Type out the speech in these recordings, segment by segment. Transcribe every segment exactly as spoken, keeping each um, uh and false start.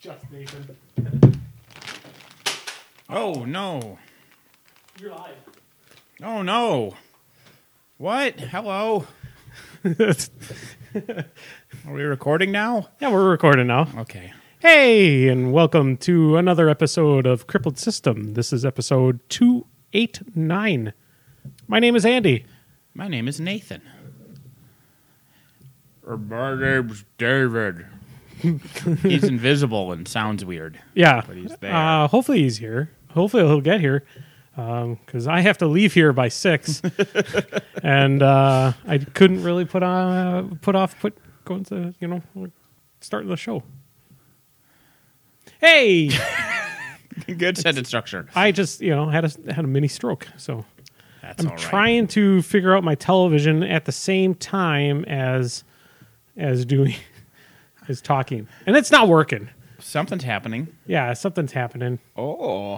Just Nathan. Oh, no. You're live. Oh, no. What? Hello? Are we recording now? Yeah, we're recording now. Okay. Hey, and welcome to another episode of Crippled System. This is episode two eighty-nine. My name is Andy. My name is Nathan. My name's David. He's invisible and sounds weird. Yeah. But he's there. Uh, hopefully he's here. Hopefully he'll get here. Because um, I have to leave here by six. and uh, I couldn't really put on, uh, put off, put going to, you know, starting the show. Hey! Good sentence structure. I just, you know, had a had a mini stroke, so That's I'm all right. trying to figure out my television at the same time as as doing as talking, and it's not working. Something's happening. Yeah, something's happening. Oh.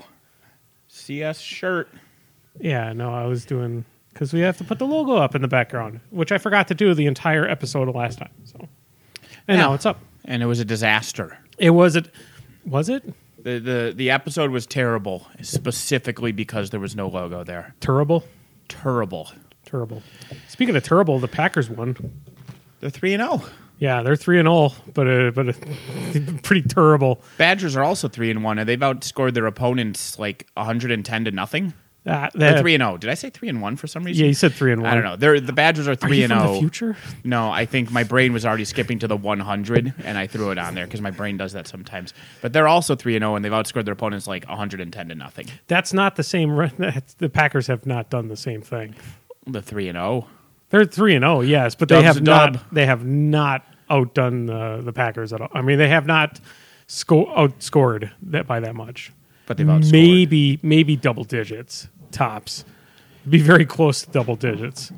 C S shirt. Yeah, no, I was doing because we have to put the logo up in the background, which I forgot to do the entire episode of last time. So, and Yeah. now it's up. And it was a disaster. It was it. Was it The, the the episode was terrible, specifically because there was no logo there. terrible? Terrible. Terrible. Speaking of terrible, the Packers won. They're three and oh. Yeah, they're three and all, but uh, but uh, pretty terrible. Badgers are also three and one, and they've outscored their opponents like one hundred and ten to nothing. Uh, They're that, three and zero. Did I say three and one for some reason? yeah, you said three and one. I don't know. They're the Badgers are Are three you and from zero. the future? No, I think my brain was already skipping to the one hundred, and I threw it on there because my brain does that sometimes. But they're also three and zero, and they've outscored their opponents like one hundred and ten to nothing. That's not the same. re- that's- The Packers have not done the same thing. The three and zero. They're three and zero, yes, but they Dub's have a not. dub. They have not outdone uh, the Packers at all. I mean, they have not sco- outscored that by that much. But they've outscored. Maybe maybe double digits tops. Be very close to double digits.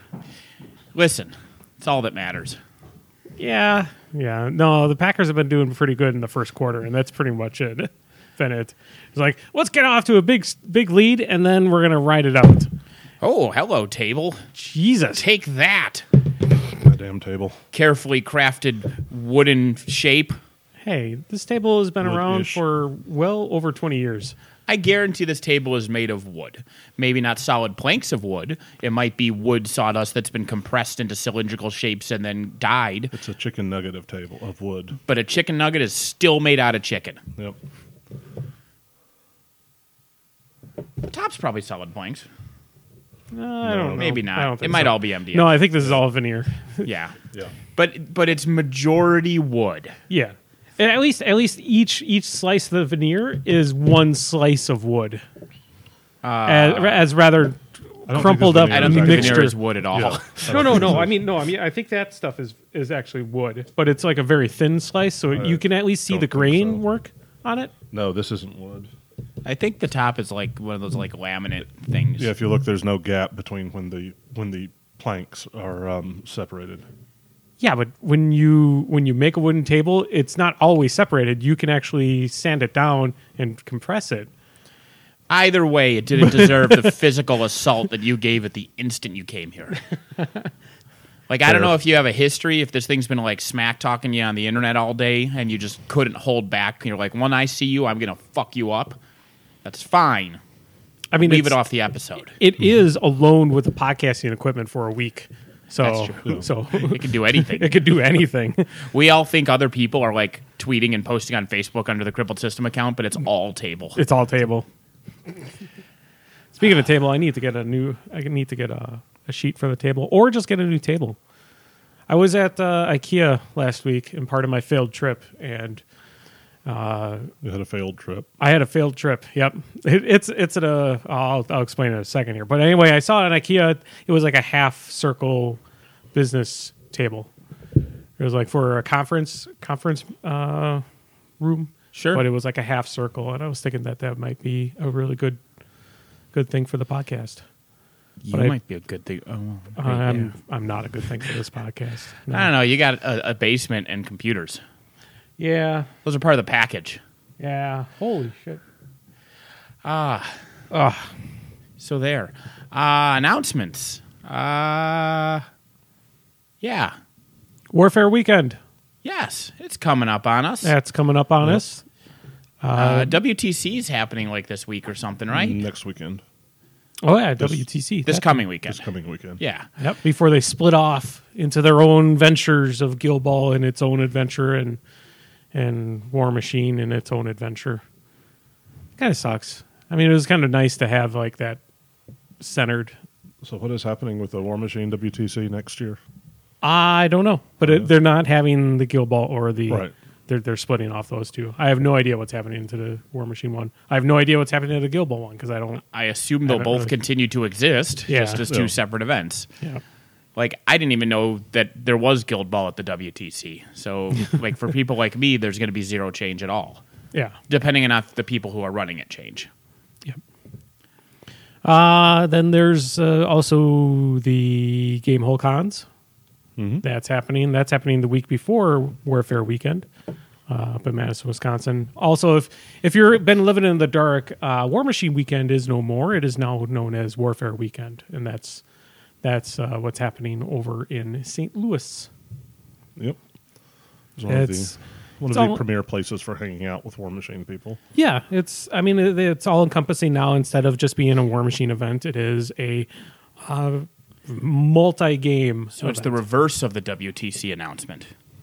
Listen, it's all that matters. Yeah, yeah. No, the Packers have been doing pretty good in the first quarter, and that's pretty much it. Been it. It's like, let's get off to a big big lead, and then we're gonna ride it out. Oh, hello, table. Jesus. Take that. My damn table. Carefully crafted wooden shape. Hey, this table has been around Wood-ish. for well over twenty years. I guarantee this table is made of wood. Maybe not solid planks of wood. It might be wood sawdust that's been compressed into cylindrical shapes and then dyed. It's a chicken nugget of table of wood. But a chicken nugget is still made out of chicken. Yep. The top's probably solid planks. Uh, I don't know. Maybe I not. don't It think might so. all be M D F. No, I think this is all veneer. Yeah. Yeah. But but it's majority wood. Yeah. And at least, at least each each slice of the veneer is one slice of wood, Uh, as, as rather I don't crumpled think up this I don't veneer think the mixture. veneer is wood at all. Yeah. No, no, no. I mean, no. I mean, I think that stuff is is actually wood, but it's like a very thin slice, so I you can at least see don't the think grain so. work on it. No, this isn't wood. I think the top is like one of those like laminate things. Yeah, if you look, there's no gap between when the when the planks are um, separated. Yeah, but when you when you make a wooden table, it's not always separated. You can actually sand it down and compress it. Either way, it didn't deserve the physical assault that you gave it the instant you came here. Like, I don't know if you have a history, if this thing's been like smack talking you on the internet all day and you just couldn't hold back. You're like, when I see you, I'm going to fuck you up. That's fine. I mean, Leave it it's- off the episode. It is alone with the podcasting equipment for a week. So, That's true. so It can do anything. it could do anything. We all think other people are like tweeting and posting on Facebook under the Crippled System account, but it's all table. It's all table. Speaking of table, I need to get a new. I need to get a, a sheet for the table, or just get a new table. I was at uh, IKEA last week in part of my failed trip, and uh, You had a failed trip. I had a failed trip. Yep, it, it's it's at a. I'll, I'll explain in a second here. But anyway, I saw it at IKEA. It was like a half circle business table. It was like for a conference conference uh, room. Sure. But it was like a half circle, and I was thinking that that might be a really good good thing for the podcast. You But I- might be a good thing. Oh, right I'm there. I'm not a good thing for this podcast. No. I don't know. You got a, a basement and computers. Yeah, Those are part of the package. yeah. Holy shit. Ah, Ugh. so there. Uh, announcements. Uh, yeah. Warfare Weekend. Yes, it's coming up on us. That's coming up on Yep. us. Uh, W T C is happening like this week or something, right? Next weekend. Oh yeah, W T C. This That- coming weekend. This coming weekend. Yeah. Yep. Before they split off into their own ventures of Guild Ball and its own adventure, and and War Machine and its own adventure. Kind of sucks. I mean, it was kind of nice to have like that centered. So what is happening with the War Machine W T C next year? I don't know, but it, they're not having the Guild Ball or the. Right. They're they're splitting off those two. I have no idea what's happening to the War Machine one. I have no idea what's happening to the Guild Ball one because I don't. I assume they'll haven't both really- continue to exist, Yeah. just as two Yeah. separate events. Yeah. Like, I didn't even know that there was Guild Ball at the W T C. So, like, for people like me, there's going to be zero change at all, Yeah. depending on if the people who are running it change. Yep. Uh, then there's uh, also the Game Hole Cons. Mhm. That's happening. That's happening the week before Warfare Weekend uh, up in Madison, Wisconsin. Also, if if you've been living in the dark, uh, War Machine Weekend is no more. It is now known as Warfare Weekend, and that's that's uh, what's happening over in Saint Louis. Yep. It's one of the, It's one of it's the all- premier places for hanging out with War Machine people. yeah, it's. I mean, it, it's all encompassing now. Instead of just being a War Machine event, it is a uh, multi-game. So, it's the reverse of the W T C announcement.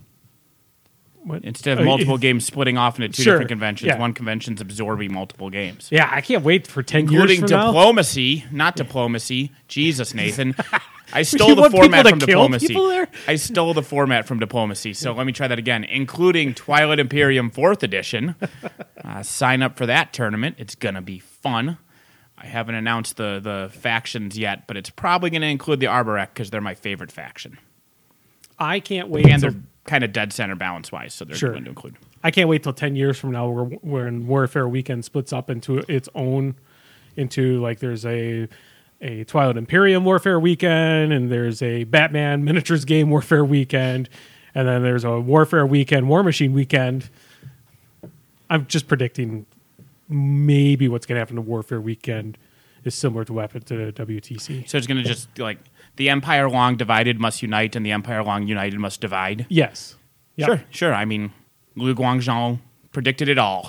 What? Instead Oh, of multiple if- games splitting off into two Sure, different conventions, yeah. one convention's absorbing multiple games. Yeah, I can't wait for ten Including years from now. diplomacy, not diplomacy. Jesus, Nathan. I stole You the want people format to from kill diplomacy. people there? I stole the format from diplomacy. So let me try that again. Including Twilight Imperium fourth Edition. Uh, sign up for that tournament. It's going to be fun. I haven't announced the, the factions yet, but it's probably going to include the Arborec because they're my favorite faction. I can't wait. And till, they're kind of dead center balance-wise, so they're Sure. going to include. I can't wait till ten years from now, where when Warfare Weekend splits up into its own, into like there's a a Twilight Imperium Warfare Weekend, and there's a Batman miniatures game Warfare Weekend, and then there's a Warfare Weekend War Machine Weekend. I'm just predicting maybe what's going to happen to Warfare Weekend is similar to what happened to W T C. So it's going to just, like, the Empire long divided must unite, and the Empire long united must divide. Yes. Yep. Sure, sure. I mean, Liu Guangzhou predicted it all.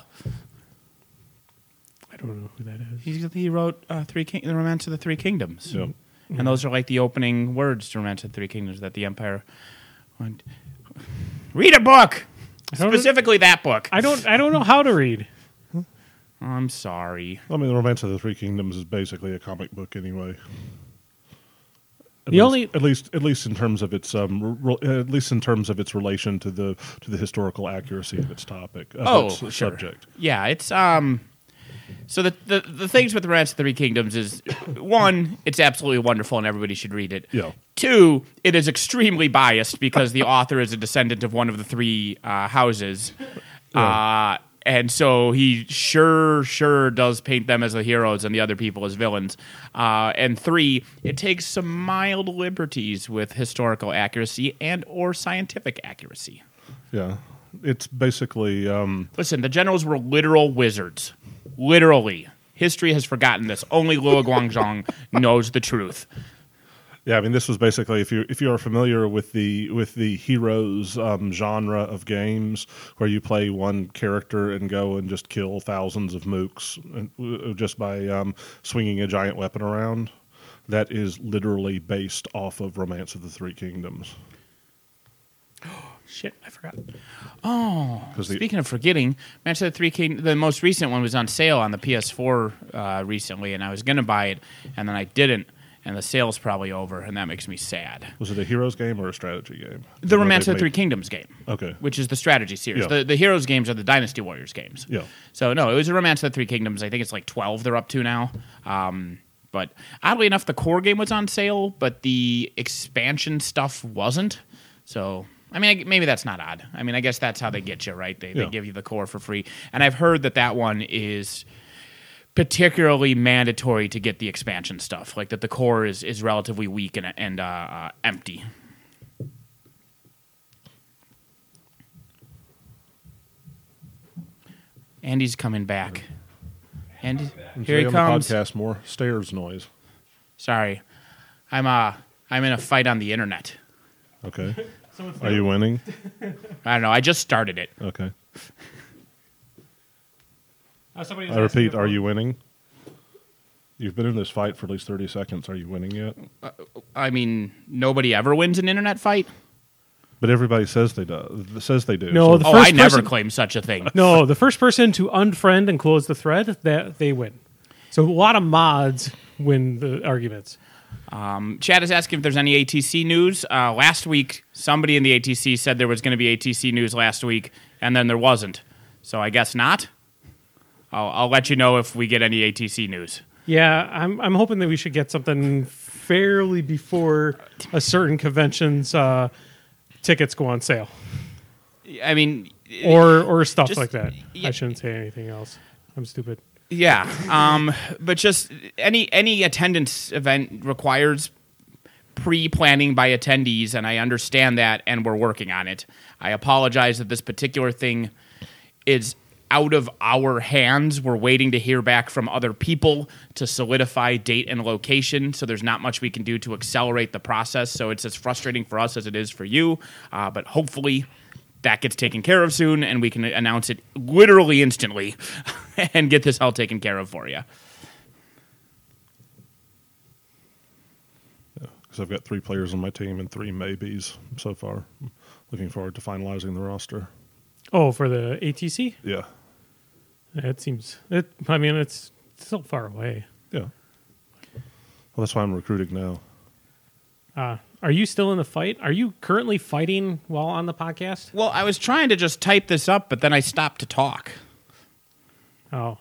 I don't know who that is. He, he wrote uh, three King- the Romance of the Three Kingdoms. Yep. And those are like the opening words to Romance of the Three Kingdoms that the Empire... went- Read a book! I don't- Specifically that book. I don't. I don't know how to read. I'm sorry. I mean, the Romance of the Three Kingdoms is basically a comic book anyway. At The least, only- at least, at least in terms of its, um, re- at least in terms of its relation to the to the historical accuracy of its topic, of Oh, its sure. subject. Yeah, it's um. So the, the the things with the Romance of the Three Kingdoms is one, it's absolutely wonderful and everybody should read it. Yeah. Two, it is extremely biased because the author is a descendant of one of the three uh, houses, uh, and so he sure sure does paint them as the heroes and the other people as villains. Uh, and three, it takes some mild liberties with historical accuracy and or scientific accuracy. Yeah, it's basically um, Listen, the generals were literal wizards. Literally. History has forgotten this. Only Luo Guangzhong knows the truth. yeah. I mean, this was basically if you if you are familiar with the with the heroes um, genre of games where you play one character and go and just kill thousands of mooks uh, just by um, swinging a giant weapon around. That is literally based off of Romance of the Three Kingdoms. Shit, I forgot. Oh, 'Cause the- speaking of forgetting, Match of the Three King, the most recent one was on sale on the P S four uh, recently, and I was going to buy it, and then I didn't, and the sale's probably over, and that makes me sad. Was it a Heroes game or a strategy game? The Or Romance they of the Three made- Kingdoms game, Okay. which is the strategy series. Yeah. The, the Heroes games are the Dynasty Warriors games. Yeah. So, no, it was a Romance of the Three Kingdoms. I think it's like twelve they're up to now. Um, but oddly enough, the core game was on sale, but the expansion stuff wasn't. So, I mean, I- maybe that's not odd. I mean, I guess that's how they get you, right? They, Yeah. they give you the core for free. And I've heard that that one is particularly mandatory to get the expansion stuff, like that the core is, is relatively weak and, and uh, uh, empty. Andy's coming back. Andy, And here today he on comes. The podcast, more stairs noise. Sorry, I'm uh I'm in a fight on the internet. Okay. So it's Are you winning? I don't know. I just started it. Okay. Uh, somebody I was asking repeat, if- are you winning? You've been in this fight for at least thirty seconds. Are you winning yet? I mean, nobody ever wins an internet fight. But everybody says they do. Says they do. No, So- the Oh, first I never person- claimed such a thing. No, the first person to unfriend and close the thread, that they win. So a lot of mods win the arguments. Um, Chad is asking if there's any A T C news. Uh, last week, somebody in the A T C said there was going to be A T C news last week, and then there wasn't. So I guess not. I'll, I'll let you know if we get any A T C news. Yeah, I'm I'm hoping that we should get something fairly before a certain convention's uh, tickets go on sale, I mean, or or stuff Just- like that. yeah. I shouldn't say anything else. I'm stupid. yeah. Um, but just any any attendance event requires pre-planning by attendees, and I understand that, and we're working on it. I apologize that this particular thing is out of our hands. We're waiting to hear back from other people to solidify date and location, so there's not much we can do to accelerate the process. So it's as frustrating for us as it is for you, uh, but hopefully that gets taken care of soon, and we can announce it literally instantly and get this all taken care of for you. Because I've got three players on my team and three maybes so far. Looking forward to finalizing the roster. Oh, for the A T C, Yeah. it seems. It. I mean, it's still far away. Yeah. Well, that's why I'm recruiting now. Uh, are you still in the fight? Are you currently fighting while on the podcast? Well, I was trying to just type this up, but then I stopped to talk. Oh.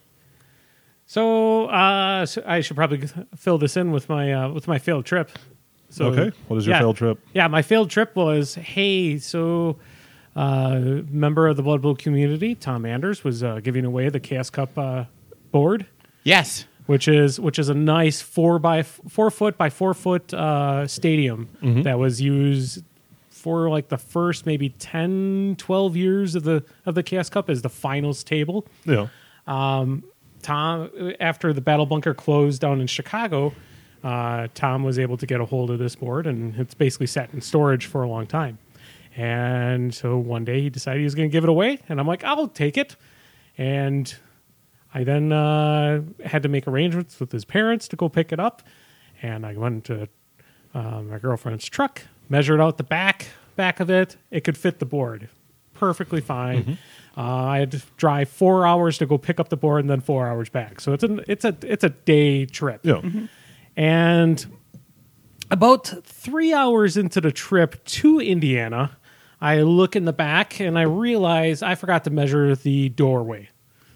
So, uh, so I should probably fill this in with my uh, with my failed trip. So, Okay. What is your yeah. failed trip? Yeah, my failed trip was, hey, so uh, member of the Blood Bowl community, Tom Anders, was uh, giving away the Chaos Cup uh, board, Yes. which is which is a nice four by f- four foot by four foot uh, stadium that was used for like the first maybe ten, twelve years of the of the Chaos Cup as the finals table. Yeah. Tom, after the Battle Bunker closed down in Chicago, uh, Tom was able to get a hold of this board, and it's basically sat in storage for a long time. And so one day he decided he was going to give it away, and I'm like, I'll take it. And I then uh, had to make arrangements with his parents to go pick it up, and I went to uh, my girlfriend's truck, measured out the back back of it. It could fit the board perfectly fine. Uh, I had to drive four hours to go pick up the board, and then four hours back. So it's a it's a it's a day trip. Yeah. And about three hours into the trip to Indiana, I look in the back and I realize I forgot to measure the doorway.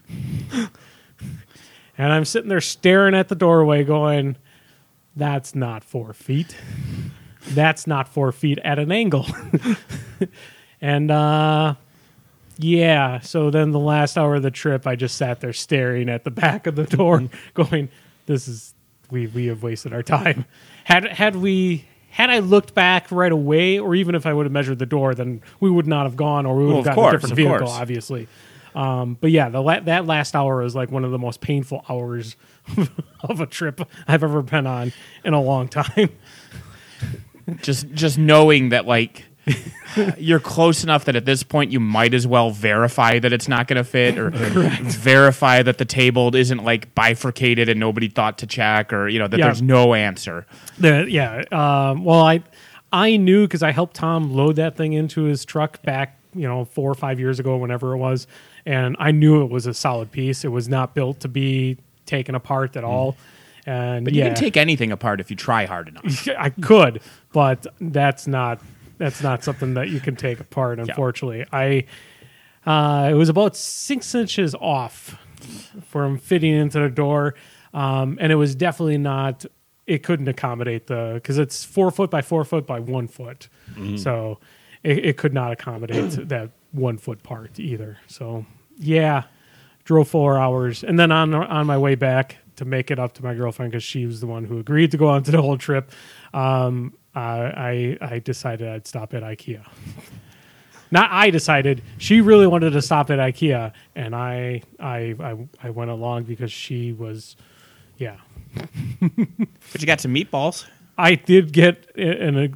And I'm sitting there staring at the doorway going, that's not four feet. That's not four feet at an angle. And uh, yeah, so then the last hour of the trip, I just sat there staring at the back of the door going, this is, we we have wasted our time. Had had we had I looked back right away, or even if I would have measured the door, then we would not have gone, or we would Well, have of gotten course, a different of vehicle, course. obviously. Um, but yeah, the la- that last hour was like one of the most painful hours of a trip I've ever been on in a long time. Just just knowing that like you're close enough that at this point you might as well verify that it's not going to fit, or verify that the table isn't like bifurcated and nobody thought to check, or you know that Yeah. there's no answer. The, yeah. Um, well, I I knew because I helped Tom load that thing into his truck back, you know, four or five years ago, whenever it was, and I knew it was a solid piece. It was not built to be taken apart at all. And But yeah, you can take anything apart if you try hard enough. I could, but that's not that's not something that you can take apart. Unfortunately, I uh, it was about six inches off from fitting into the door, um, and it was definitely not. It couldn't accommodate the because it's four foot by four foot by one foot, so it, it could not accommodate that one foot part either. So yeah, drove four hours, and then on on my way back to make it up to my girlfriend because she was the one who agreed to go on to the whole trip. Um, uh, I I decided I'd stop at IKEA. Not I decided. She really wanted to stop at IKEA, and I I I, I went along because she was, yeah. But you got some meatballs. I did get an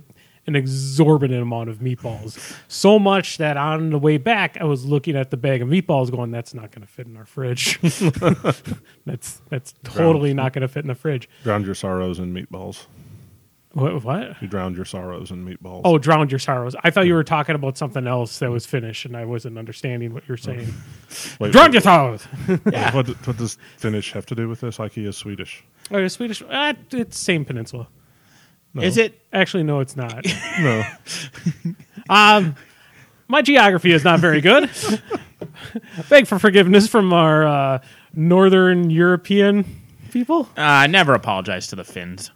an exorbitant amount of meatballs. So much that on the way back, I was looking at the bag of meatballs going, that's not going to fit in our fridge. that's that's totally not going to fit in the fridge. Drowned your sorrows in meatballs. What? What? You drowned your sorrows in meatballs. Oh, drowned your sorrows. I thought you were talking about something else that was Finnish, and I wasn't understanding what you're saying. Wait, Drowned wait, your sorrows. yeah. what, what does Finnish have to do with this? IKEA is Swedish. Oh, you're Swedish? Uh, it's same peninsula. No. Is it? Actually, no, it's not. No. um, my geography is not very good. Beg for forgiveness from our uh, Northern European people. Uh, never apologize to the Finns.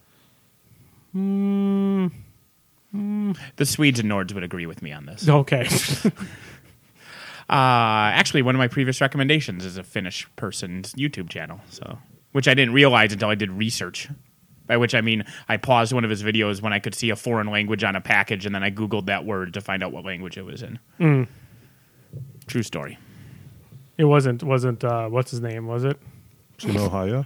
Mm, mm. The Swedes and Nords would agree with me on this. Okay. Uh, actually, one of my previous recommendations is a Finnish person's YouTube channel, so which I didn't realize until I did research. By which I mean I paused one of his videos when I could see a foreign language on a package, and then I Googled that word to find out what language it was in. Mm. True story. It wasn't, wasn't uh, what's his name, was it? Simohaya?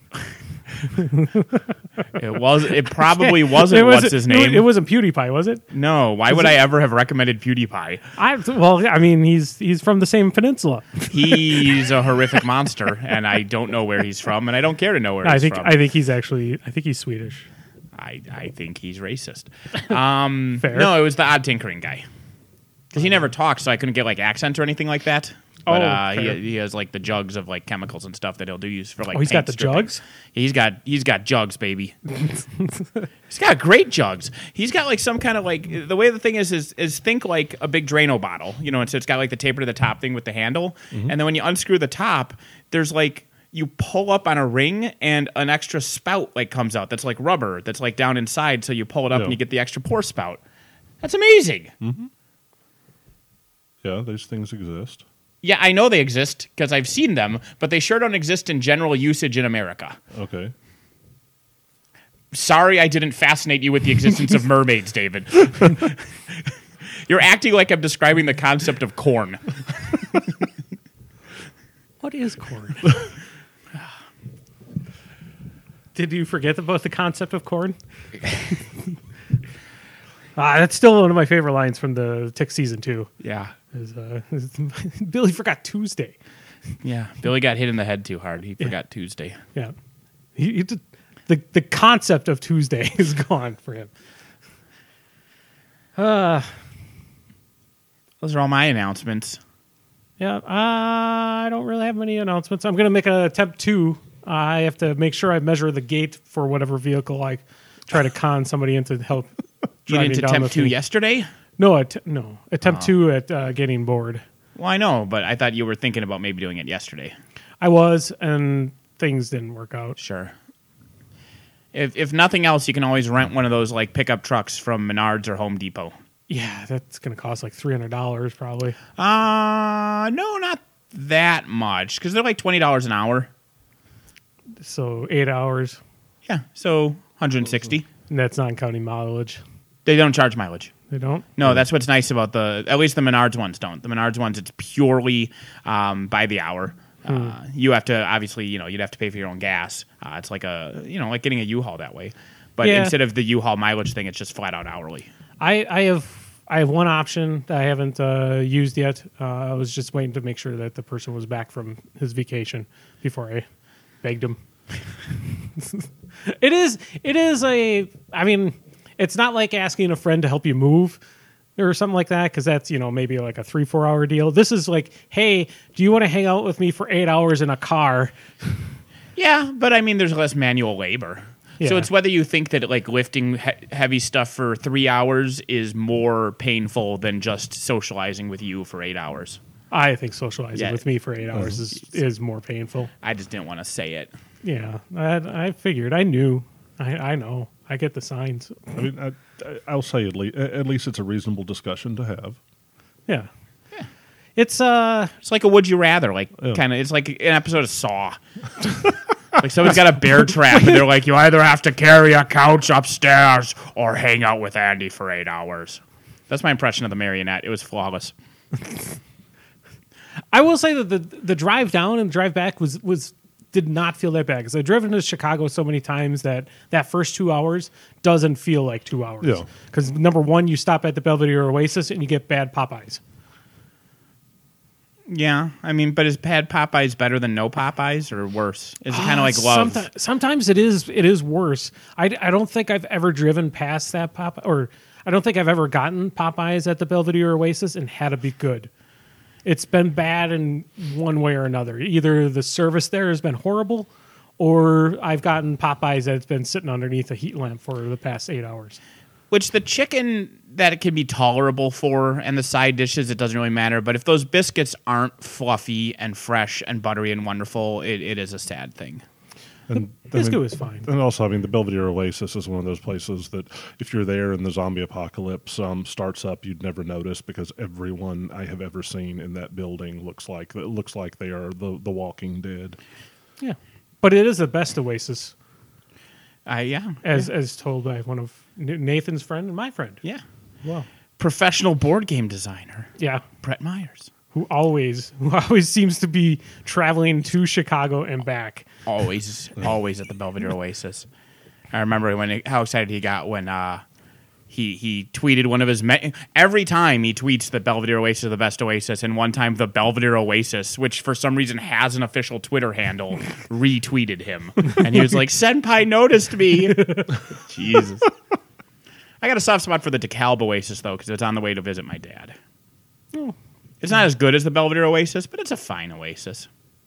It was. It probably wasn't. It what's wasn't- his name? It wasn't PewDiePie, was it? No. Why would I ever have recommended PewDiePie? I well, I mean, he's he's from the same peninsula. He's a horrific monster, and I don't know where he's from, and I don't care to know where I he's think from. I think he's actually I think he's Swedish. I, I think he's racist. Um, Fair. No, it was the odd tinkering guy. Because he never talks, so I couldn't get like accents or anything like that. But Oh, uh, fair. he, he has like the jugs of like chemicals and stuff that he'll do use for like. Oh, he's got paint the stripping. jugs? He's got he's got jugs, baby. He's got great jugs. He's got like some kind of like the way the thing is is is think like a big Drano bottle, you know. And so it's got like the taper to the top thing with the handle, Mm-hmm. and then when you unscrew the top, there's like. You pull up on a ring and an extra spout like comes out that's like rubber that's like down inside, so you pull it up Yeah. and you get the extra pour spout. That's amazing. Yeah, these things exist. Yeah, I know they exist because I've seen them, but they sure don't exist in general usage in America. Okay. Sorry I didn't fascinate you with the existence of mermaids, David. You're acting like I'm describing the concept of corn. What is corn? Did you forget about the concept of corn? Ah, that's still one of my favorite lines from the Tick season two. Yeah. Is, uh, is Billy forgot Tuesday. Yeah. Billy got hit in the head too hard. He forgot Tuesday. Yeah, he, he did, the the concept of Tuesday is gone for him. Uh, Those are all my announcements. yeah, uh, I don't really have many announcements. I'm going to make an attempt two. I have to make sure I measure the gate for whatever vehicle I try to con somebody into help. You driving didn't down the attempt to thing. yesterday? No, att- no. Attempt two at uh, getting bored. Well, I know, but I thought you were thinking about maybe doing it yesterday. I was, and things didn't work out. Sure. If if nothing else, you can always rent one of those like pickup trucks from Menards or Home Depot. Yeah, that's going to cost like three hundred dollars probably. Uh no, not that much because they're like twenty dollars an hour. So eight hours, Yeah, so one hundred sixty. and that's not counting mileage. They don't charge mileage. They don't? No, that's what's nice about the. At least the Menards ones don't. The Menards ones, it's purely um, by the hour. Uh, you have to obviously, you know, you'd have to pay for your own gas. Uh, it's like a, you know, like getting a U-Haul that way. But Yeah. instead of the U-Haul mileage thing, it's just flat out hourly. I, I have I have one option that I haven't uh, used yet. Uh, I was just waiting to make sure that the person was back from his vacation before I begged him. It is it is a I mean, it's not like asking a friend to help you move or something like that, because that's, you know, maybe like a three, four hour deal. This is like, hey, do you want to hang out with me for eight hours in a car? Yeah, but I mean, there's less manual labor. So Yeah. it's whether you think that like lifting he- heavy stuff for three hours is more painful than just socializing with you for eight hours. I think socializing Yeah. with me for eight hours is, is more painful. I just didn't want to say it. Yeah, I, I figured. I knew. I, I know. I get the signs. I mean, I, I- I'll say at least, at least it's a reasonable discussion to have. Yeah. It's uh It's like a would you rather, like Yeah. kind of. It's like an episode of Saw. Like someone's got a bear trap, and they're like, you either have to carry a couch upstairs or hang out with Andy for eight hours. That's my impression of the marionette. It was flawless. I will say that the the drive down and drive back was was did not feel that bad because I've driven to Chicago so many times that that first two hours doesn't feel like two hours. Yeah. Because number one, you stop at the Belvedere Oasis and you get bad Popeyes. Yeah, I mean, but is bad Popeyes better than no Popeyes or worse? Is it kind of Uh, like love? someti- sometimes it is. It is worse. I, I don't think I've ever driven past that Pop, or I don't think I've ever gotten Popeyes at the Belvedere Oasis and had it be good. It's been bad in one way or another. Either the service there has been horrible, or I've gotten Popeyes that's been sitting underneath a heat lamp for the past eight hours. Which the chicken that it can be tolerable for, and the side dishes it doesn't really matter. But if those biscuits aren't fluffy and fresh and buttery and wonderful, it, it is a sad thing. And Biscuit I mean, was fine. And also, I mean, the Belvedere Oasis is one of those places that if you're there and the zombie apocalypse um, starts up, you'd never notice because everyone I have ever seen in that building looks like it looks like they are the the Walking Dead. Yeah, but it is the best Oasis, Uh, yeah, as as told by one of Nathan's friend and my friend. yeah. Wow. Professional board game designer Yeah. Brett Myers. Who always who always seems to be traveling to Chicago and back. Always, always at the Belvedere Oasis. I remember when it, how excited he got when uh, he he tweeted one of his me- every time he tweets the Belvedere Oasis is the best Oasis, and one time the Belvedere Oasis, which for some reason has an official Twitter handle, retweeted him, and he was like, "Senpai noticed me." Jesus. I got a soft spot for the DeKalb Oasis though, because it's on the way to visit my dad. Oh. It's not as good as the Belvedere Oasis, but it's a fine Oasis.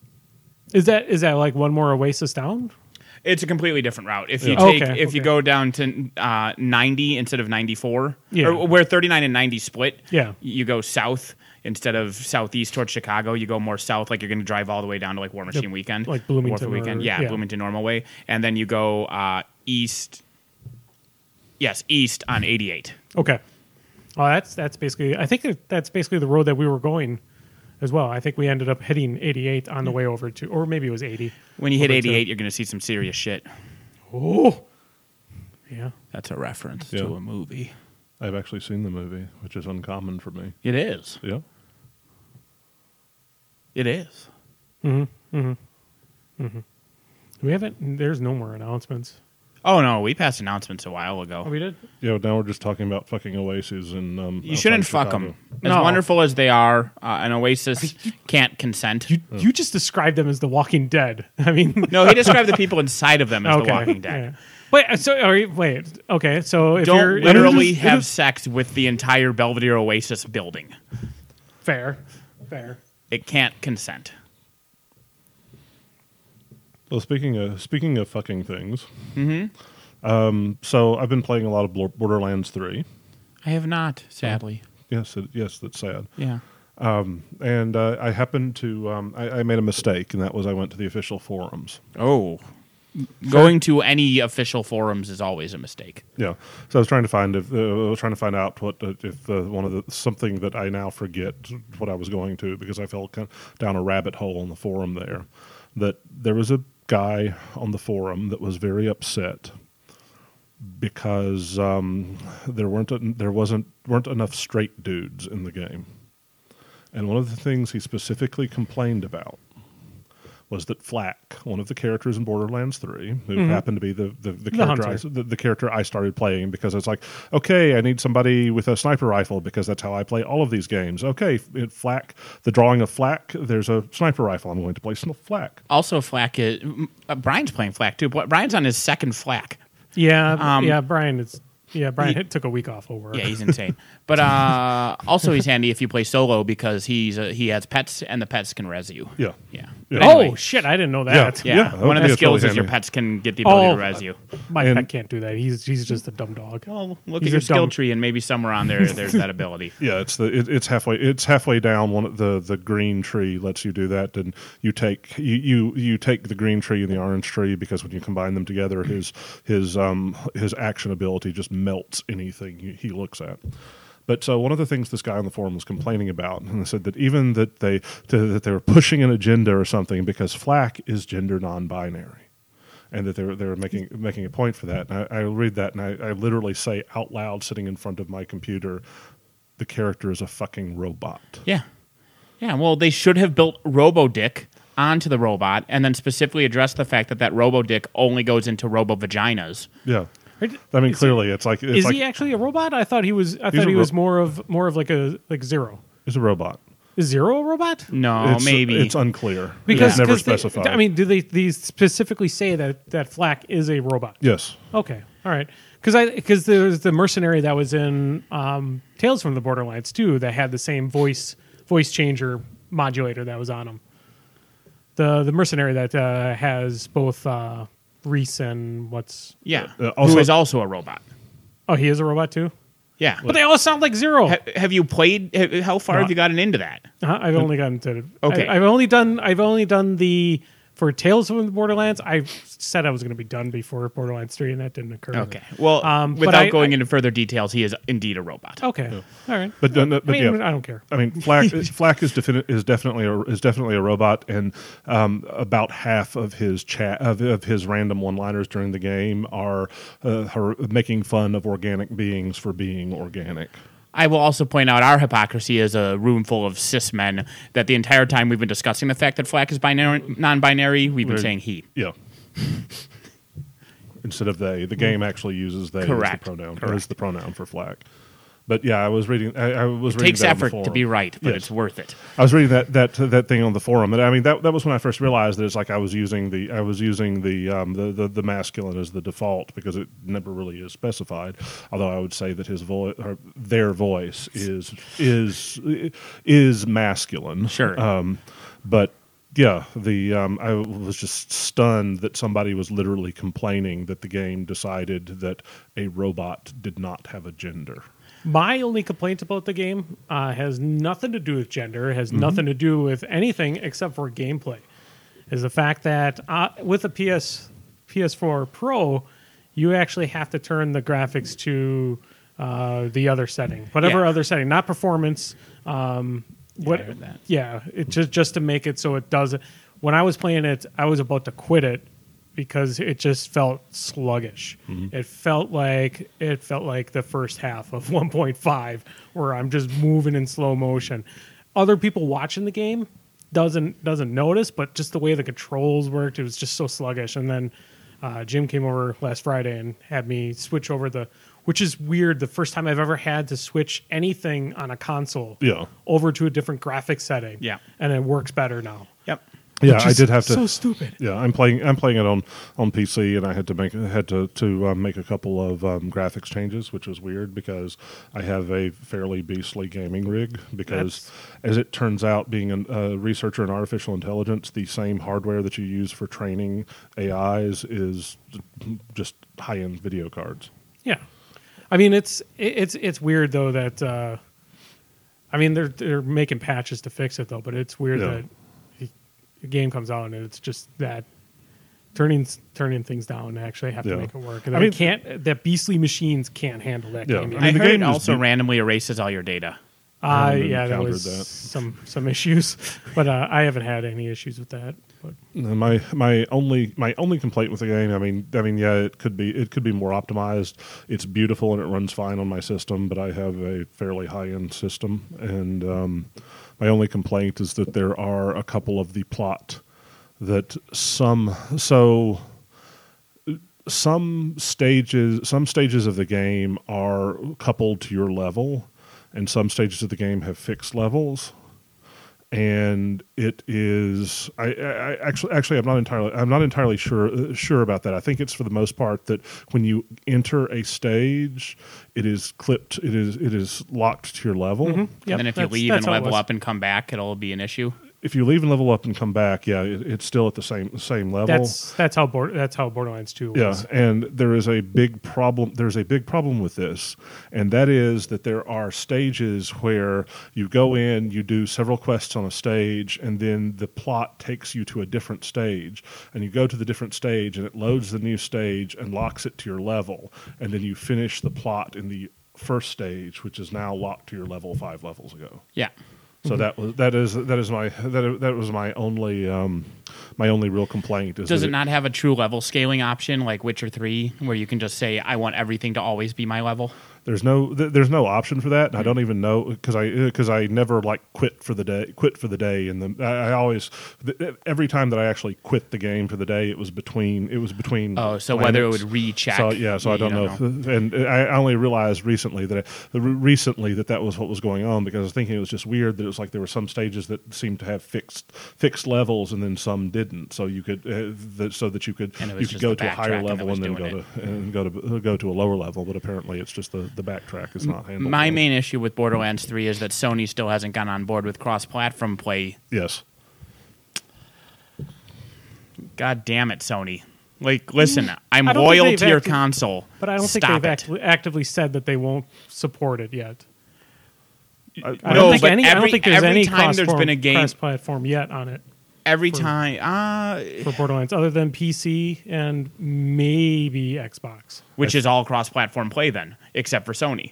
Is that is that like one more Oasis down? It's a completely different route. If you Yeah. take, Okay, if you okay. go down to uh, ninety instead of ninety-four, Yeah. or where thirty-nine and ninety split, Yeah. you go south instead of southeast towards Chicago. You go more south, like you're going to drive all the way down to like War Machine Yep. Weekend, Like Bloomington Warfare Weekend, or- yeah, yeah. Bloomington Normal Way, and then you go uh, east. Yes, east on eighty-eight. Okay. Well, that's that's basically. I think that that's basically the road that we were going, as well. I think we ended up hitting eighty-eight on the way over to, or maybe it was eighty. When you hit Over to- eighty-eight, you're going to see some serious shit. Oh. Yeah. That's a reference Yeah. to a movie. I've actually seen the movie, which is uncommon for me. It is. Yeah. It is. We haven't. There's no more announcements. Oh no, we passed announcements a while ago. Oh, we did. Yeah, now we're just talking about fucking Oases and um. You shouldn't outside fuck Chicago. them. As No. wonderful as they are, uh, an Oasis can't consent. You you just described them as the Walking Dead. I mean. No, he described the people inside of them as okay. the Walking Dead. Yeah. Wait. So are you, wait. Okay. So if you're Don't literally it is- have it is- sex with the entire Belvedere Oasis building. fair, fair. It can't consent. Well, speaking of speaking of fucking things, mm-hmm. um, so I've been playing a lot of Blo- Borderlands three. I have not, sadly. Yes, it, yes, that's sad. Yeah. And uh, I happened to um, I, I made a mistake, and that was I went to the official forums. Oh. Going to any official forums is always a mistake. Yeah, so I was trying to find if uh, I was trying to find out what uh, if uh, one of the something that I now forget what I was going to because I fell kind of down a rabbit hole on the forum there. That there was a guy on the forum that was very upset because um, there weren't a, there wasn't weren't enough straight dudes in the game, and one of the things he specifically complained about was that Flack, one of the characters in Borderlands three, who happened to be the the, the, character I, hunter. the, the character I started playing because I was like, okay, I need somebody with a sniper rifle because that's how I play all of these games. Okay, in Flack, the drawing of Flack, there's a sniper rifle. I'm going to play Flack. Also, Flack is. Uh, Brian's playing Flack, too. But Brian's on his second Flack. Yeah. Um, yeah. Brian is. Yeah. Brian he- hit, took a week off over. Yeah, he's insane. But uh, also, he's handy if you play solo because he's uh, he has pets and the pets can res you. Yeah. Yeah. Yeah. But Oh anyway, shit! I didn't know that. yeah. Yeah, One of the yeah, skills totally is your handy. pets can get the ability Oh. to res you. My And- pet can't do that. He's he's just a dumb dog. Oh, look He's at your a skill dumb- tree, and maybe somewhere on there, there's that ability. Yeah, it's the it, it's halfway it's halfway down. One of the the green tree lets you do that, and you take you, you you take the green tree and the orange tree because when you combine them together, his his um his action ability just melts anything he, he looks at. But so one of the things this guy on the forum was complaining about, and they said that even that they to, that they were pushing an agenda or something because Flack is gender non-binary, and that they were they were making making a point for that. And I, I read that and I, I literally say out loud, sitting in front of my computer, the character is a fucking robot. Yeah. Yeah, well, they should have built Robo Dick onto the robot, and then specifically address the fact that that robo dick only goes into robo vaginas. Yeah. Right? I mean, Is clearly, it's like it's Is like, he actually a robot? I thought he was. I He's thought a he ro- was more of more of like a like Zero. He's a robot. Is Zero a robot? No, it's, maybe it's unclear. Because it's never 'cause they- specified. I mean, do they these specifically say that that Flack is a robot? yes. Okay, all right. Because I because there was the mercenary that was in um, Tales from the Borderlands too that had the same voice voice changer modulator that was on him. The the mercenary that uh, has both uh, Reese and what's Yeah, Uh, also- who is also a robot. oh he is a robot too. Yeah. But they all sound like Zero. Ha- have you played? ha- How far No. have you gotten into that? Uh-huh, I've only gotten to Okay. I, I've only done I've only done the for Tales from the Borderlands. I said I was going to be done before Borderlands three, and that didn't occur. Okay. Well, Um, but without I- going I- into further details, he is indeed a robot. Okay. All right. But, uh, but I mean, yeah. I don't care. I mean, Flack, Flack is, defini- is definitely a, is definitely a robot, and um, about half of his chat of, of his random one-liners during the game are uh, her making fun of organic beings for being organic. I will also point out our hypocrisy is a room full of cis men that the entire time we've been discussing the fact that Flack is binary, non-binary, we've been Right. saying he. Yeah. Instead of they, the game actually uses they Correct. as the pronoun. Correct. As the pronoun for Flack. But yeah, I was reading. I, I was It reading takes that on the effort to forum. be right, but Yes. it's worth it. I was reading that that that thing on the forum, and I mean that that was when I first realized that it's like I was using the I was using the um, the, the the masculine as the default because it never really is specified. Although I would say that his voice or their voice is is is masculine. Sure. Um, but yeah, the um, I was just stunned that somebody was literally complaining that the game decided that a robot did not have a gender. My only complaint about the game uh, has nothing to do with gender. It has nothing to do with anything except for gameplay. Is the fact that uh, with the P S P S four Pro, you actually have to turn the graphics to uh, the other setting, whatever Yeah. other setting, not performance. Um, what? I heard that. Yeah, it just just to make it so it doesn't. When I was playing it, I was about to quit it because it just felt sluggish. It felt like it felt like the first half of one point five, where I'm just moving in slow motion. Other people watching the game doesn't doesn't notice, but just the way the controls worked, it was just so sluggish. And then uh, Jim came over last Friday and had me switch over the, which is weird. The first time I've ever had to switch anything on a console Yeah. over to a different graphics setting. Yeah. And it works better now. Yep. Yeah, Which I is did have to. So stupid. Yeah, I'm playing. I'm playing it on, on P C, and I had to make had to to um, make a couple of um, graphics changes, which was weird because I have a fairly beastly gaming rig. Because, as it turns out, being an- a researcher in artificial intelligence, the same hardware that you use for training A Is is just high end video cards. Yeah, I mean it's it's it's weird though that uh, I mean they're they're making patches to fix it though, but it's weird Yeah. that the the game comes out and it's just that turning turning things down and actually have Yeah. to make it work. And I I mean- can't that beastly machines can't handle that Yeah. game. I Yet. mean, I the heard game it is also bu- randomly erases all your data. Uh, I haven't yeah, that encountered was that. some some issues, but uh, I haven't had any issues with that. But Uh, My my only my only complaint with the game, I mean, I mean, yeah, it could be it could be more optimized. It's beautiful and it runs fine on my system, but I have a fairly high end system, and um, my only complaint is that there are a couple of the plot that some so some stages some stages of the game are coupled to your level, and some stages of the game have fixed levels. And it is. I, I, I actually, actually, I'm not entirely. I'm not entirely sure uh, sure about that. I think it's for the most part that when you enter a stage, it is clipped. It is. It is locked to your level. Yep, and then if you that's- leave that's and how it level was. up and come back, it'll be an issue. If you leave and level up and come back, yeah, it, it's still at the same same level. that's that's how Bor- that's how Borderlands two was. Yeah, and there is a big problem. There's a big problem with this, and that is that there are stages where you go in, you do several quests on a stage, and then the plot takes you to a different stage, and you go to the different stage, and it loads the new stage and locks it to your level, and then you finish the plot in the first stage, which is now locked to your level five levels ago. Yeah. So that was that is that is my that that was my only um, my only real complaint. Is Does that it not have a true level scaling option like Witcher three, where you can just say, I want everything to always be my level? There's no th- there's no option for that, and I don't even know because I because I never like quit for the day quit for the day, and the I, I always th- every time that I actually quit the game for the day, it was between it was between. Oh, so planets. whether it would recheck. So yeah, so I don't, know, know. If, and I only realized recently that I, recently that that was what was going on because I was thinking it was just weird that it was like there were some stages that seemed to have fixed fixed levels and then some didn't, so you could uh, that, so that you could And it you was could just go the to a higher backtracking that level was and then doing go to and go to go to a lower level, but apparently it's just the the backtrack is not handled. My well. main issue with Borderlands three is that Sony still hasn't gone on board with cross-platform play. Yes. God damn it, Sony. Like, listen, I'm I don't loyal think to they've your acti- console. But I don't Stop think they've it. act- actively said that they won't support it yet. I, I No, don't think but any. I every- don't think there's every any time there's cross-form- been a game- cross-platform yet on it Every for- time, uh, for Borderlands, other than P C and maybe Xbox. which is all cross-platform play then, except for Sony.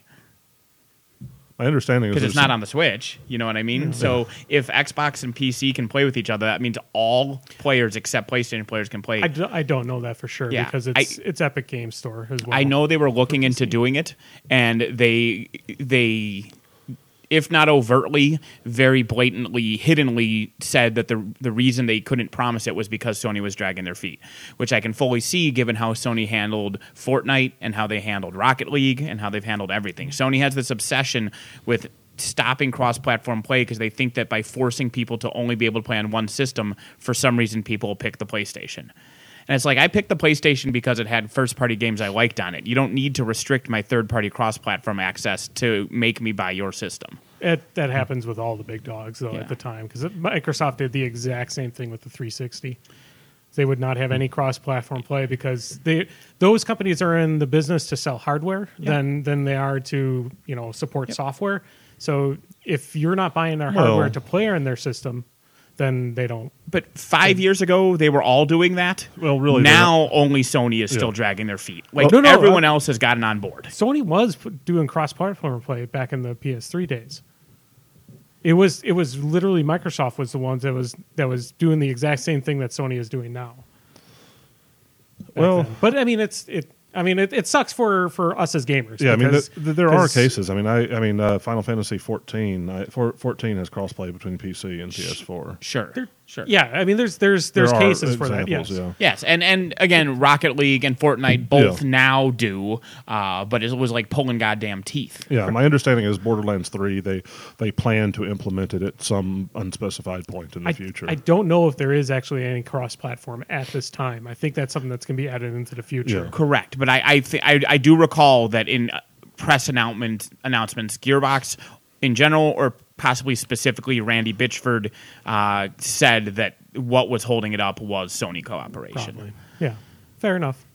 my understanding is Because it's there's not on the Switch, you know what I mean? So if Xbox and P C can play with each other, that means all players except PlayStation players can play. I, do, I don't know that for sure Yeah, because it's it's Epic Game Store as well. I know they were looking into doing it, and they they, if not overtly, very blatantly, hiddenly said that the the reason they couldn't promise it was because Sony was dragging their feet, which I can fully see given how Sony handled Fortnite and how they handled Rocket League and how they've handled everything. Sony has this obsession with stopping cross-platform play because they think that by forcing people to only be able to play on one system, for some reason people will pick the PlayStation. And it's like, I picked the PlayStation because it had first-party games I liked on it. You don't need to restrict my third-party cross-platform access to make me buy your system. It, that happens with all the big dogs though Yeah. at the time because Microsoft did the exact same thing with the three sixty. They would not have any cross-platform play because they those companies are in the business to sell hardware than than they are to you know support Yep. software. So if you're not buying their Well- hardware to play in their system, then they don't. But five years ago, they were all doing that. Well, really, they're now only Sony is still Yeah. dragging their feet. Like, Well, no, no, everyone uh, else has gotten on board. Sony was p- doing cross-platform play back in the P S three days. It was it was literally Microsoft was the ones that was that was doing the exact same thing that Sony is doing now. back Well- then. But I mean, it's it. I mean, it, it sucks for, for us as gamers. Yeah, I mean, because- the, the, there are 'cause- cases. I mean, I, I mean, uh, Final Fantasy fourteen, I, four, fourteen has crossplay between P C and P S four. Sure. Sure. Yeah, I mean, there's there's there's There are cases for that. examples, Yes. yeah. Yes, and, and again, Rocket League and Fortnite both Yeah. now do, uh, but it was like pulling goddamn teeth. Yeah, my understanding is Borderlands three, they they plan to implement it at some unspecified point in the I, future. I don't know if there is actually any cross-platform at this time. I think that's something that's going to be added into the future. Yeah. Correct, but I I, th- I I do recall that in uh, press announcement announcements, Gearbox in general, or possibly specifically Randy Bitchford, uh, said that what was holding it up was Sony cooperation. Probably. Yeah. Fair enough.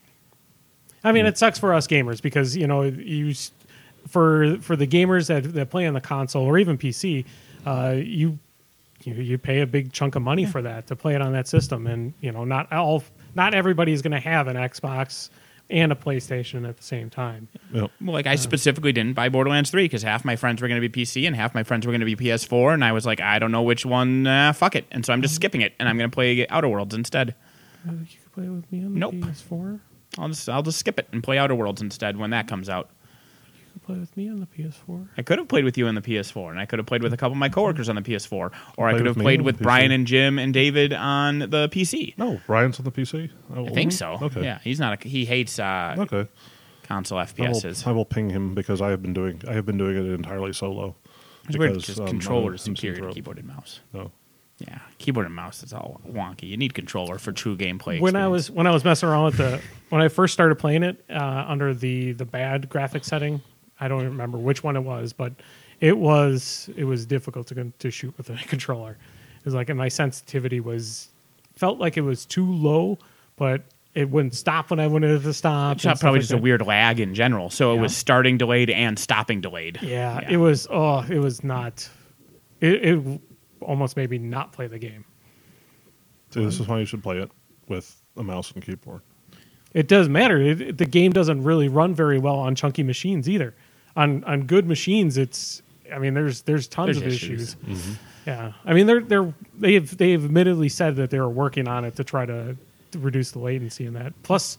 I mean, it sucks for us gamers because you know you s- for for the gamers that that play on the console or even P C, uh, you you you pay a big chunk of money for that to play it on that system, and you know not all not everybody is going to have an Xbox and a PlayStation at the same time. Yep. Well, like I specifically didn't buy Borderlands three because half my friends were going to be P C and half my friends were going to be P S four, and I was like, I don't know which one. Uh, fuck it, and so I'm just skipping it, and I'm going to play Outer Worlds instead. Uh, you could play with me on the Nope. P S four. I'll just I'll just skip it and play Outer Worlds instead when that comes out. You could play with me on the P S four. I could have played with you on the P S four, and I could have played with a couple of my coworkers on the P S four, or I Play could with have me played on with the P C. Brian and Jim and David on the P C. No, Brian's on the P C? Oh, I think so. Okay. Yeah, he's not. A, he hates uh, Okay. console I will, F P Ss. I will ping him because I have been doing I have been doing it entirely solo. It's weird. because, Just um, controller I'm is superior to Synthrope. keyboard and mouse. No. Yeah, keyboard and mouse is all wonky. You need controller for true gameplay. When I experience. was when I was messing around with the when I first started playing it uh, under the the bad graphic setting, I don't remember which one it was, but it was it was difficult to con- to shoot with a controller. It was like, and my sensitivity was felt like it was too low, but it wouldn't stop when I wanted it to stop. It's and not stuff probably like just a that. weird lag in general. So it Yeah. was starting delayed and stopping delayed. Yeah, Yeah. it was. Oh, it was not. It, it almost made me not play the game. See, this is why you should play it with a mouse and keyboard. It does matter. It, it- the game doesn't really run very well on chunky machines either. On on good machines, it's. I mean, there's there's tons There's of issues. issues. Yeah, I mean, they're they're they've they've admittedly said that they were working on it to try to, to reduce the latency in that. Plus,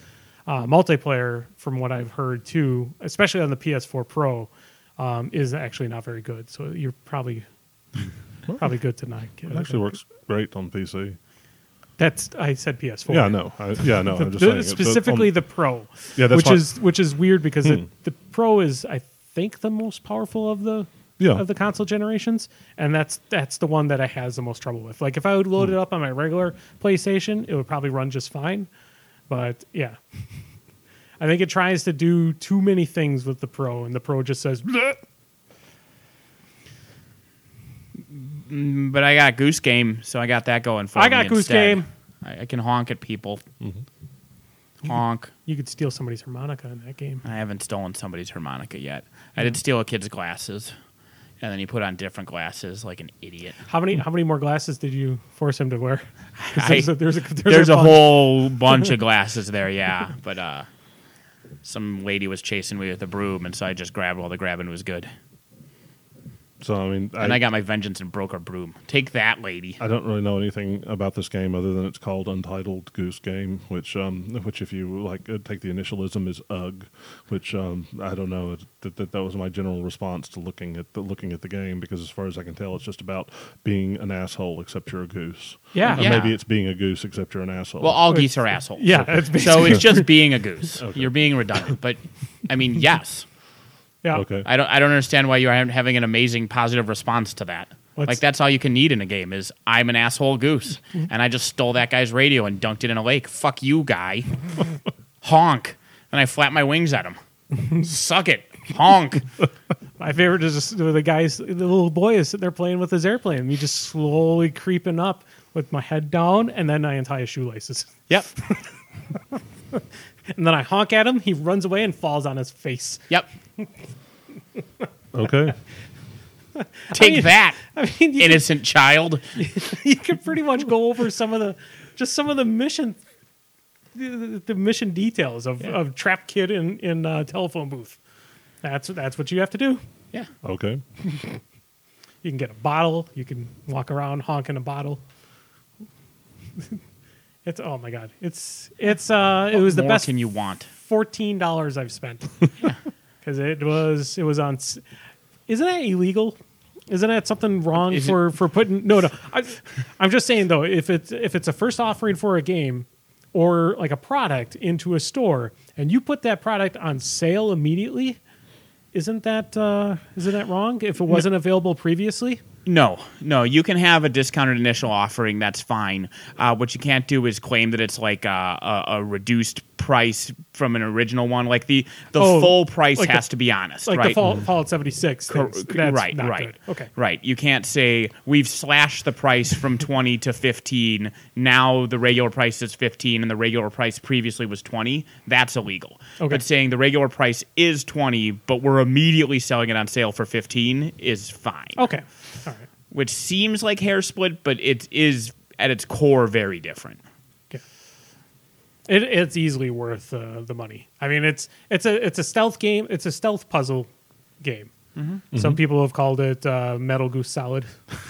uh, multiplayer, from what I've heard too, especially on the P S four Pro, um, is actually not very good. So you're probably probably good to not get It actually works great on P C. That's I said P S four. Yeah, no, I, yeah, no. The- I'm just the- saying it. specifically On- the Pro. Yeah, that's which why- is which is weird because Hmm. it, the Pro is I think the most powerful of the Yeah. of the console generations, and that's that's the one that I has the most trouble with. Like if I would load Hmm. it up on my regular PlayStation, it would probably run just fine. But yeah, I think it tries to do too many things with the Pro, and the Pro just says, "Bleh." But I got Goose Game, so I got that going for me. I got Goose instead. Game. I, I can honk at people. Honk. You could steal somebody's harmonica in that game. I haven't stolen somebody's harmonica yet. I did steal a kid's glasses, and then he put on different glasses like an idiot. How many how many more glasses did you force him to wear? 'Cause I- There's a, there's a, there's There's a bunch. whole bunch of glasses there, yeah. But uh, some lady was chasing me with a broom, and so I just grabbed while the grabbing was good. So I mean, And I got my vengeance and broke her broom. Take that, lady. I don't really know anything about this game other than it's called Untitled Goose Game, which, um, which if you like, uh, take the initialism is U G, which um, I don't know. It, that, that that was my general response to looking at the, looking at the game, because as far as I can tell, it's just about being an asshole except you're a goose. Yeah. Or Yeah. maybe it's being a goose except you're an asshole. Well, all geese are assholes. Yeah, it's So basically, it's just being a goose. Okay. You're being redundant. But, I mean, yes. yeah. okay. I don't I don't understand why you're having an amazing positive response to that. What's- Like, that's all you can need in a game is, I'm an asshole goose, and I just stole that guy's radio and dunked it in a lake. Fuck you, guy. Honk. And I flap my wings at him. Suck it. Honk. My favorite is just the guys, the little boy is sitting there playing with his airplane. Me just slowly creeping up with my head down, and then I untie his shoelaces. Yep. And then I honk at him. He runs away and falls on his face. Yep. Okay. Take mean- that, I mean, you, innocent child. can, you can pretty much go over some of the, just some of the mission, the, the mission details of, of Trap Kid in in uh, telephone booth. That's that's what you have to do. Yeah. Okay. You can get a bottle. You can walk around honking a bottle. It's oh my god! It's it's uh it was the More best can you want? fourteen dollars I've spent because it was it was on. s- Isn't that illegal? Isn't that something wrong Is it- for, for putting? No, no. I, I'm just saying though, if it's if it's a first offering for a game or like a product into a store, and you put that product on sale immediately, isn't that uh, isn't that wrong? If it wasn't available previously, No, no. You can have a discounted initial offering. That's fine. Uh, what you can't do is claim that it's like a, a, a reduced price from an original one. Like the the Oh, full price like the- has to be honest, like right? the Fall, Fallout seventy-six. Cor- things, that's right, not right. good. Okay. Right. You can't say we've slashed the price from twenty to fifteen. Now the regular price is fifteen and the regular price previously was twenty. That's illegal. Okay. But saying the regular price is twenty, but we're immediately selling it on sale for fifteen is fine. Okay. All right. Which seems like hair split, but it is at its core very different. Okay. It, it's easily worth uh, the money. I mean, it's it's a it's a stealth game. It's a stealth puzzle game. Some people have called it uh, Metal Goose Solid.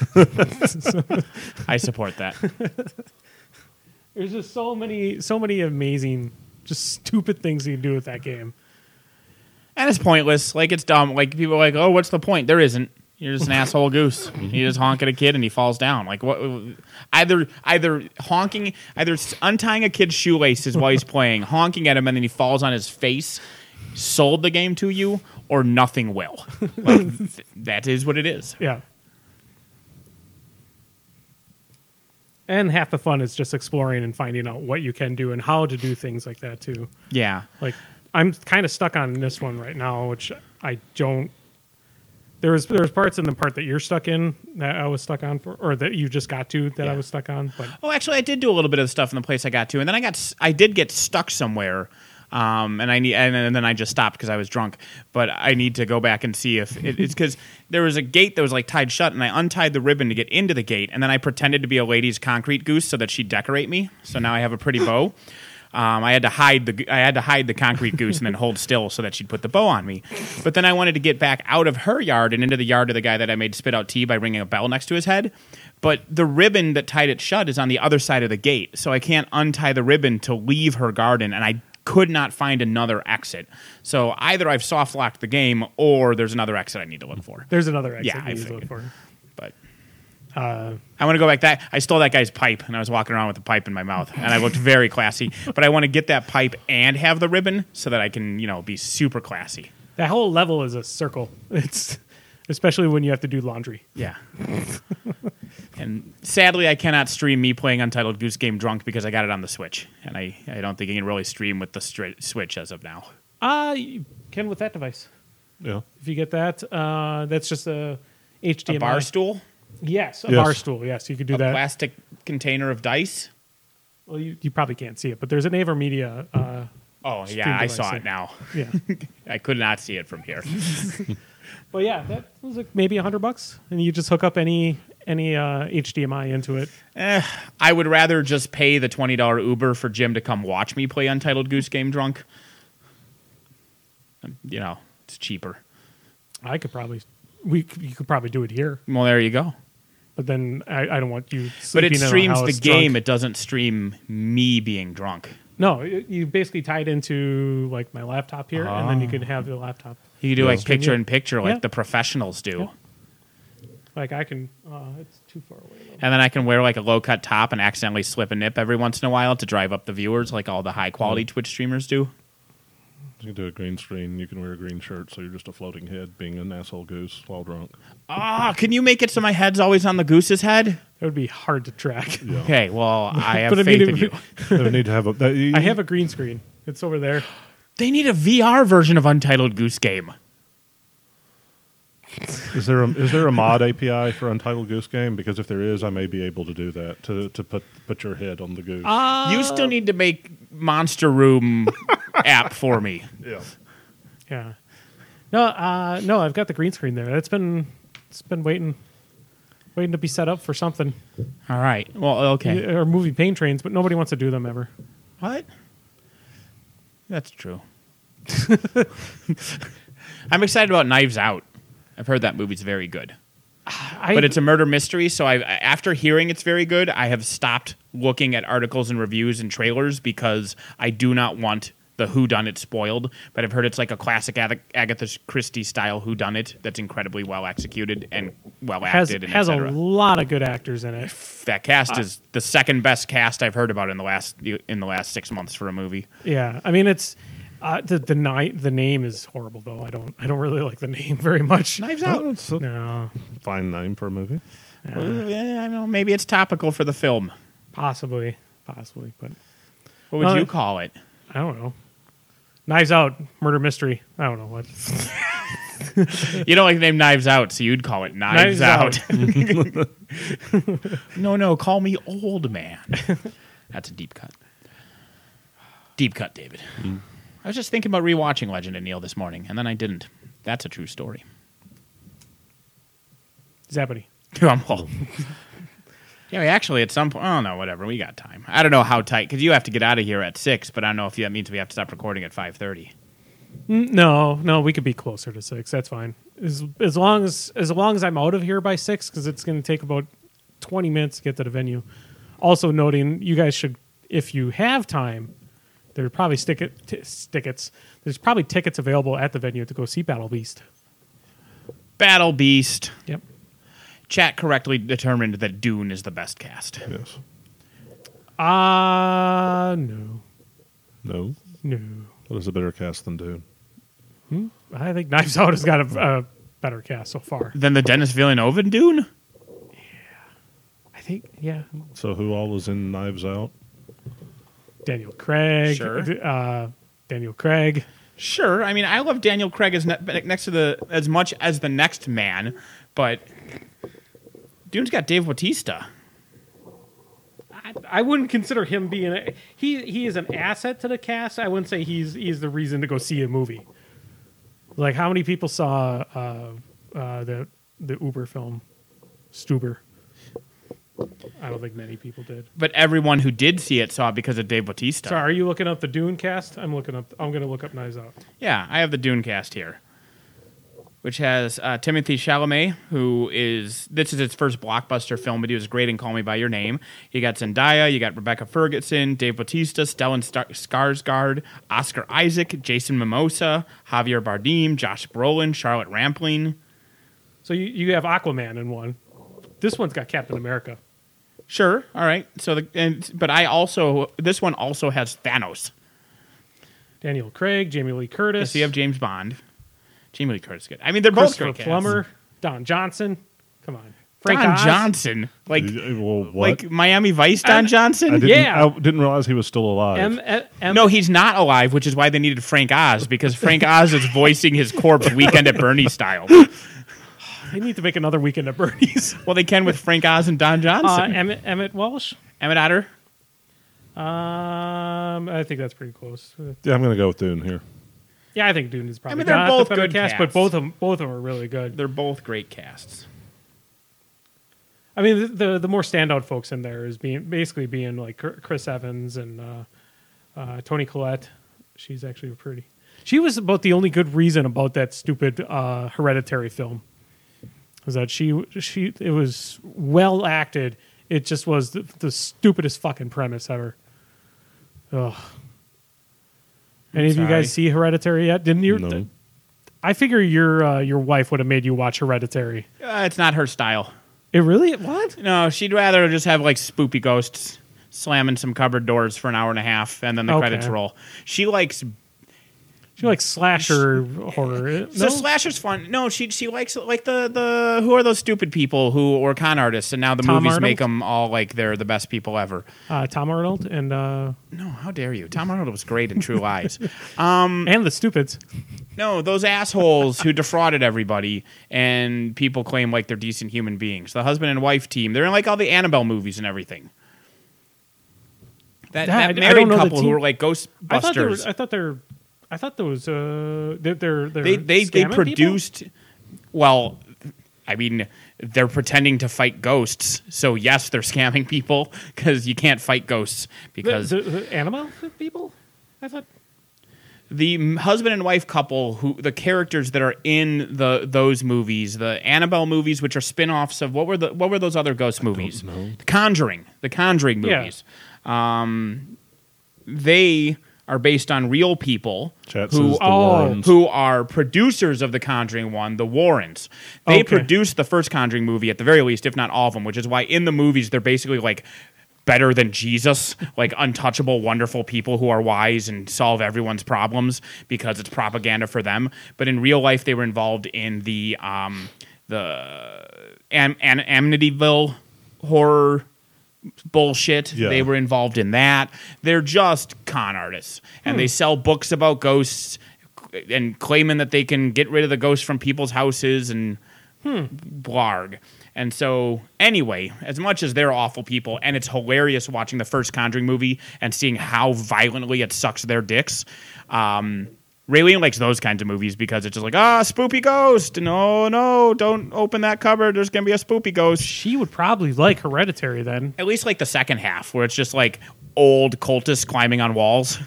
I support that. There's just so many so many amazing, just stupid things you can do with that game. And it's pointless. Like, it's dumb. Like, people are like, oh, what's the point? There isn't. You're just an asshole goose. You just honk at a kid and he falls down. Like, what? Either either honking, either untying a kid's shoelaces while he's playing, honking at him, and then he falls on his face, sold the game to you, or nothing will. Like, th- that is what it is. Yeah. And half the fun is just exploring and finding out what you can do and how to do things like that too. Yeah. Like I'm kind of stuck on this one right now, which I don't. There was there's parts in the part that you're stuck in that I was stuck on for, or that you just got to that Yeah. I was stuck on. But Oh, actually, I did do a little bit of the stuff in the place I got to, and then I got s- I did get stuck somewhere, um, and I need and, and then I just stopped because I was drunk. But I need to go back and see if it, it's because there was a gate that was like tied shut, and I untied the ribbon to get into the gate, and then I pretended to be a lady's concrete goose so that she'd decorate me. So now I have a pretty bow. Um, I had to hide the I had to hide the concrete goose and then hold still so that she'd put the bow on me. But then I wanted to get back out of her yard and into the yard of the guy that I made spit out tea by ringing a bell next to his head. But the ribbon that tied it shut is on the other side of the gate, so I can't untie the ribbon to leave her garden. And I could not find another exit. So either I've soft locked the game, or there's another exit I need to look for. There's another exit Yeah, you I need to look figured. for. But Uh, I want to go back. That I stole that guy's pipe, and I was walking around with the pipe in my mouth, and I looked very classy. But I want to get that pipe and have the ribbon so that I can, you know, be super classy. that whole level is a circle. It's especially when you have to do laundry. Yeah. And sadly, I cannot stream me playing Untitled Goose Game drunk because I got it on the Switch, and I, I don't think you can really stream with the stri- Switch as of now. Uh, you can with that device. Yeah. If you get that, uh, that's just a H D M I. A bar stool, Yes, a Yes. bar stool. Yes, you could do a that. plastic container of dice. Well, you, you probably can't see it, but there's an AverMedia. Uh, Oh Stream yeah, I device saw there. it now. yeah, I could not see it from here. but yeah, that was like maybe a hundred bucks, and you just hook up any any uh, H D M I into it. Eh, I would rather just pay the twenty dollar Uber for Jim to come watch me play Untitled Goose Game drunk. Um, You know, it's cheaper. I could probably we c- you could probably do it here, Well, there you go. but then I, I don't want you. But sleeping it in a streams the house game. drunk. It doesn't stream me being drunk. No, it- you basically tie it into like my laptop here, and then you Ah. can have the laptop. You can do Yeah. like picture in picture like Yeah. the professionals do. Yeah. Like I can. Uh, it's too far away. Though. And then I can wear like a low cut top and accidentally slip a nip every once in a while to drive up the viewers like all the high quality Twitch streamers do. You can do a green screen. You can wear a green shirt, so you're just a floating head being an asshole goose while drunk. Ah, can you make it so my head's always on the goose's head? It would be hard to track. Yeah. Okay, well, I have But I faith mean, in it- you. They would need to have a. That, you, I have a green screen. It's over there. They need a V R version of Untitled Goose Game. Is there a is there a mod A P I for Untitled Goose Game? Because if there is, I may be able to do that to to put put your head on the goose. You still need to make Monster Room app for me. yeah. Yeah. No, uh, no, I've got the green screen there. It's been it's been waiting waiting to be set up for something. All right. Well, okay. Or movie paint trains, but nobody wants to do them ever. What? That's true. I'm excited about Knives Out. I've heard that movie's very good. I, But it's a murder mystery, so I after hearing it's very good, I have stopped looking at articles and reviews and trailers because I do not want the whodunit spoiled. But I've heard it's like a classic Ag- Agatha Christie style whodunit that's incredibly well executed and well has acted and has et a cetera. lot of good actors in it. That cast is the second best cast I've heard about in the last in the last six months for a movie. Yeah, I mean it's uh, the the ni- the name is horrible though. I don't I don't really like the name very much. Knives Oh, Out. it's a No, fine name for a movie. Well, yeah, I don't know. Maybe it's topical for the film. possibly, possibly, but What would Uh, you call it? I don't know. Knives Out, murder mystery. I don't know what. You don't like the name Knives Out, so you'd call it Knives, Knives Out. no, no, call me Old Man. That's a deep cut. Deep cut, David. I was just thinking about rewatching Legend of Neil this morning, and then I didn't. That's a true story. Zappity. I'm well. Yeah, we actually, at some point, oh no, whatever. We got time. I don't know how tight, because you have to get out of here at six, but I don't know if that means we have to stop recording at five thirty. Mm, No, no, we could be closer to six. That's fine. As as long as as long as I'm out of here by six, because it's going to take about twenty minutes to get to the venue. Also noting, you guys should, if you have time, there are probably sticket t- tickets. There's probably tickets available at the venue to go see Battle Beast. Battle Beast. Yep. Chat correctly determined that Dune is the best cast. Yes. Uh no, No. no. What is a better cast than Dune? I think Knives Out has got a, a better cast so far. Then the Dennis Villeneuve in Dune? I think, yeah. So who all was in Knives Out? Daniel Craig. Sure. Uh, Daniel Craig. Sure. I mean, I love Daniel Craig as ne- next to the as much as the next man, but Dune's got Dave Bautista. I, I wouldn't consider him being a, he. He is an asset to the cast. I wouldn't say he's he's the reason to go see a movie. Like how many people saw uh, uh, the the Uber film, Stuber? I don't think many people did. But everyone who did see it saw it because of Dave Bautista. So are you looking up the Dune cast? I'm looking up. I'm going to look up Knives Out. Yeah, I have the Dune cast here. which has uh, Timothy Chalamet, who is, this is his first blockbuster film, but he was great in Call Me By Your Name. You got Zendaya, you got Rebecca Ferguson, Dave Bautista, Stellan Star- Skarsgård, Oscar Isaac, Jason Momoa, Javier Bardem, Josh Brolin, Charlotte Rampling. So you, you have Aquaman in one. This one's got Captain America. Sure, all right. So, the, and but I also, this one also has Thanos. Daniel Craig, Jamie Lee Curtis. So you have James Bond. Jamie Lee Curtis is good. I mean, they're both Christopher great Plummer, casts. Don Johnson. Come on. Frank Don Oz. Johnson. Like, Well, what? like Miami Vice Don I'm- Johnson? I didn't, Yeah. I didn't realize he was still alive. M- M- M- No, he's not alive, which is why they needed Frank Oz, because Frank Oz is voicing his corpse Weekend at Bernie's style. They need to make another Weekend at Bernie's. Well, they can with Frank Oz and Don Uh, Johnson. Emmett, Emmett Walsh. Emmett Otter? Um, I think that's pretty close. yeah, I'm going to go with Dune here. Yeah, I think Dune is probably I mean, they're not both the better good cast, casts. but both of them, both of them are really good. They're both great casts. I mean, the, the the more standout folks in there is being basically being like Chris Evans and uh, uh, Toni Collette. She's actually pretty. She was about the only good reason about that stupid uh, Hereditary film. Was that she she it was well acted. It just was the, the stupidest fucking premise ever. Ugh. Any of you sorry. guys see Hereditary yet? Didn't you? No. I figure your uh, your wife would have made you watch Hereditary. Uh, it's not her style. It really what? No, she'd rather just have like spoopy ghosts slamming some cupboard doors for an hour and a half, and then the Okay. credits roll. She likes She likes slasher horror. So No? slasher's fun. No, she she likes like the the who are those stupid people who or con artists, and now the Tom movies Arnold? make them all like they're the best people ever. uh, Tom Arnold and uh, No, how dare you? Tom Arnold was great in True Lies. and the Stupids. No, those assholes who defrauded everybody, and people claim like they're decent human beings. The husband and wife team. They're in like all the Annabelle movies and everything. That, Yeah, I- I that don't married know the couple who team. were like I thought they were. Ghostbusters. I thought they're. I thought those. Uh, they're they're, they're They they they scamming produced. Well, I mean, they're pretending to fight ghosts. So yes, they're scamming people because you can't fight ghosts people? because the, the, the animal people. I thought. the m- husband and wife couple who the characters that are in the those movies, the Annabelle movies, which are spin-offs of what were the what were those other ghost movies? know. The Conjuring, the Conjuring Yeah. movies. Um, they are based on real people Chat who says the Oh. Warrens. who are producers of the Conjuring one, the Warrens. They Okay. produced the first Conjuring movie at the very least, if not all of them, which is why in the movies they're basically like better than Jesus, like untouchable, wonderful people who are wise and solve everyone's problems because it's propaganda for them. But in real life, they were involved in the um, the Am- Am- Amityville horror bullshit. Yeah. They were involved in that. They're just con artists, and they sell books about ghosts and claiming that they can get rid of the ghosts from people's houses and blarg. And so, anyway, as much as they're awful people, and it's hilarious watching the first Conjuring movie and seeing how violently it sucks their dicks. Um, Raylene likes those kinds of movies because it's just like, ah, spoopy ghost. No, no, don't open that cupboard. There's going to be a spoopy ghost. She would probably like Hereditary then. At least like the second half, where it's just like old cultists climbing on walls.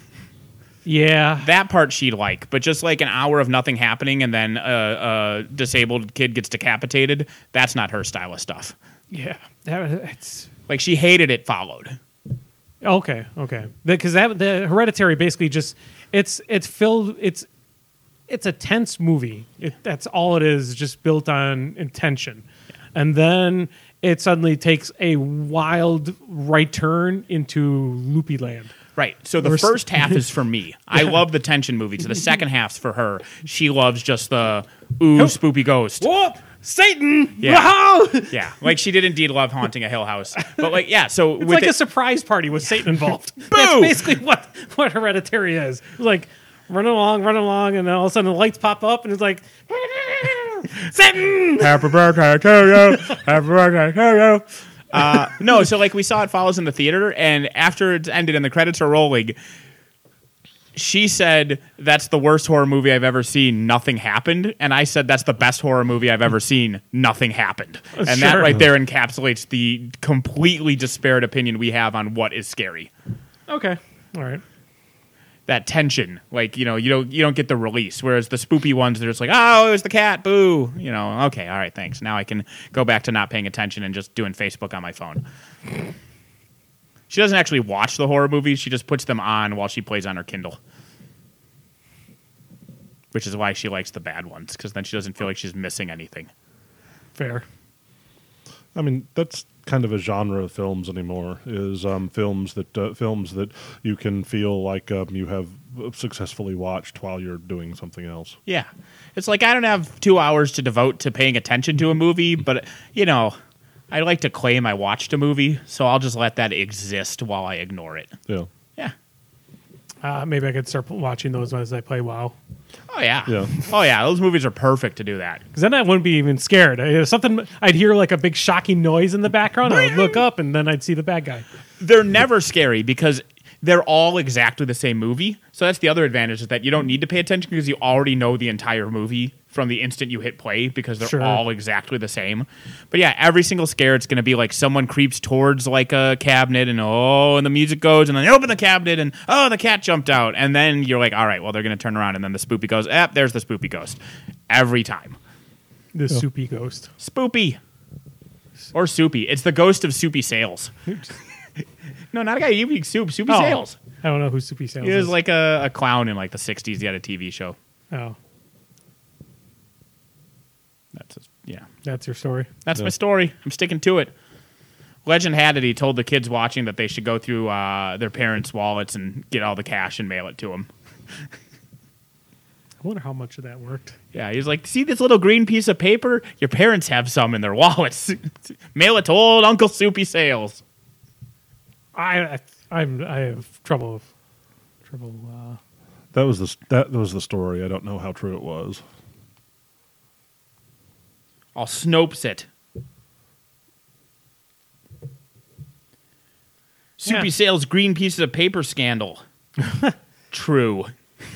Yeah. That part she'd like, but just like an hour of nothing happening and then a, a disabled kid gets decapitated, that's not her style of stuff. Yeah. That, it's Like she hated It Followed. okay. Okay. Because that the Hereditary basically just it's it's filled it's it's a tense movie. It, that's all it is, just built on intention, and then it suddenly takes a wild right turn into loopy land. Right. So the Or s- first half is for me. I love the tension movies. The second half's for her. She loves just the ooh spoopy ghost. Whoop! Satan! Yeah. Wow! Yeah, like she did indeed love Haunting a Hill House. But like, yeah. So It's with like it, a surprise party with Satan involved. That's Boo! basically what, what Hereditary is. It's like running along, running along, and then all of a sudden the lights pop up, and it's like Satan! Happy birthday to you. Happy birthday to you. Uh, no, so like we saw It Follows in the theater, and after it ended and the credits are rolling, she said, that's the worst horror movie I've ever seen. Nothing happened. And I said, that's the best horror movie I've ever seen. Nothing happened. And that Sure. right there encapsulates the completely disparate opinion we have on what is scary. Okay, all right. that tension. Like, you know, you don't you don't get the release. Whereas the spoopy ones, they're just like, oh, it was the cat, boo. You know, okay, all right, thanks. Now I can go back to not paying attention and just doing Facebook on my phone. She doesn't actually watch the horror movies. She just puts them on while she plays on her Kindle. Which is why she likes the bad ones, because then she doesn't feel like she's missing anything. Fair. I mean, that's kind of a genre of films anymore. Is um, films that uh, films that you can feel like um, you have successfully watched while you're doing something else. Yeah, it's like I don't have two hours to devote to paying attention to a movie, but you know, I like to claim I watched a movie, so I'll just let that exist while I ignore it. Yeah. Yeah. Uh, maybe I could start watching those as I play WoW. Oh yeah. Yeah. Oh yeah. Those movies are perfect to do that. Because then I wouldn't be even scared. I, something I'd hear like a big shocking noise in the background. I'd look up and then I'd see the bad guy. They're never scary because they're all exactly the same movie. So that's the other advantage, is that you don't need to pay attention because you already know the entire movie from the instant you hit play, because they're Sure. all exactly the same. But yeah, every single scare, it's going to be like someone creeps towards like a cabinet and oh, and the music goes and then they open the cabinet and oh, the cat jumped out. And then you're like, all right, well, they're going to turn around and then the spoopy goes, eh, there's the spoopy ghost. Every time. The soupy ghost. Spoopy. Or Soupy. It's the ghost of Soupy Sales. No, not a guy eating soup. Soupy Oh, Sales. I don't know who Soupy Sales He is. was like a, a clown in like the sixties. He had a T V show. Oh, That's his, yeah. that's your story. That's Yeah. my story. I'm sticking to it. Legend had it. He told the kids watching that they should go through uh, their parents' wallets and get all the cash and mail it to them. I wonder how much of that worked. Yeah, he was like, see this little green piece of paper? Your parents have some in their wallets. Mail it to old Uncle Soupy Sales. I, I I'm I have trouble trouble. Uh, That was the that was the story. I don't know how true it was. I'll Snopes it. Soupy Yeah. Sales green pieces of paper scandal. True.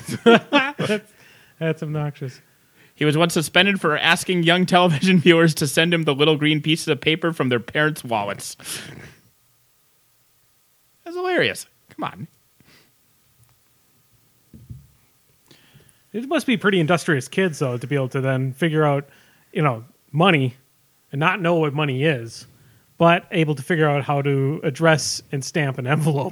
that's obnoxious. He was once suspended for asking young television viewers to send him the little green pieces of paper from their parents' wallets. That's hilarious. Come on. It must be pretty industrious kids though to be able to then figure out, you know, money and not know what money is, but able to figure out how to address and stamp an envelope.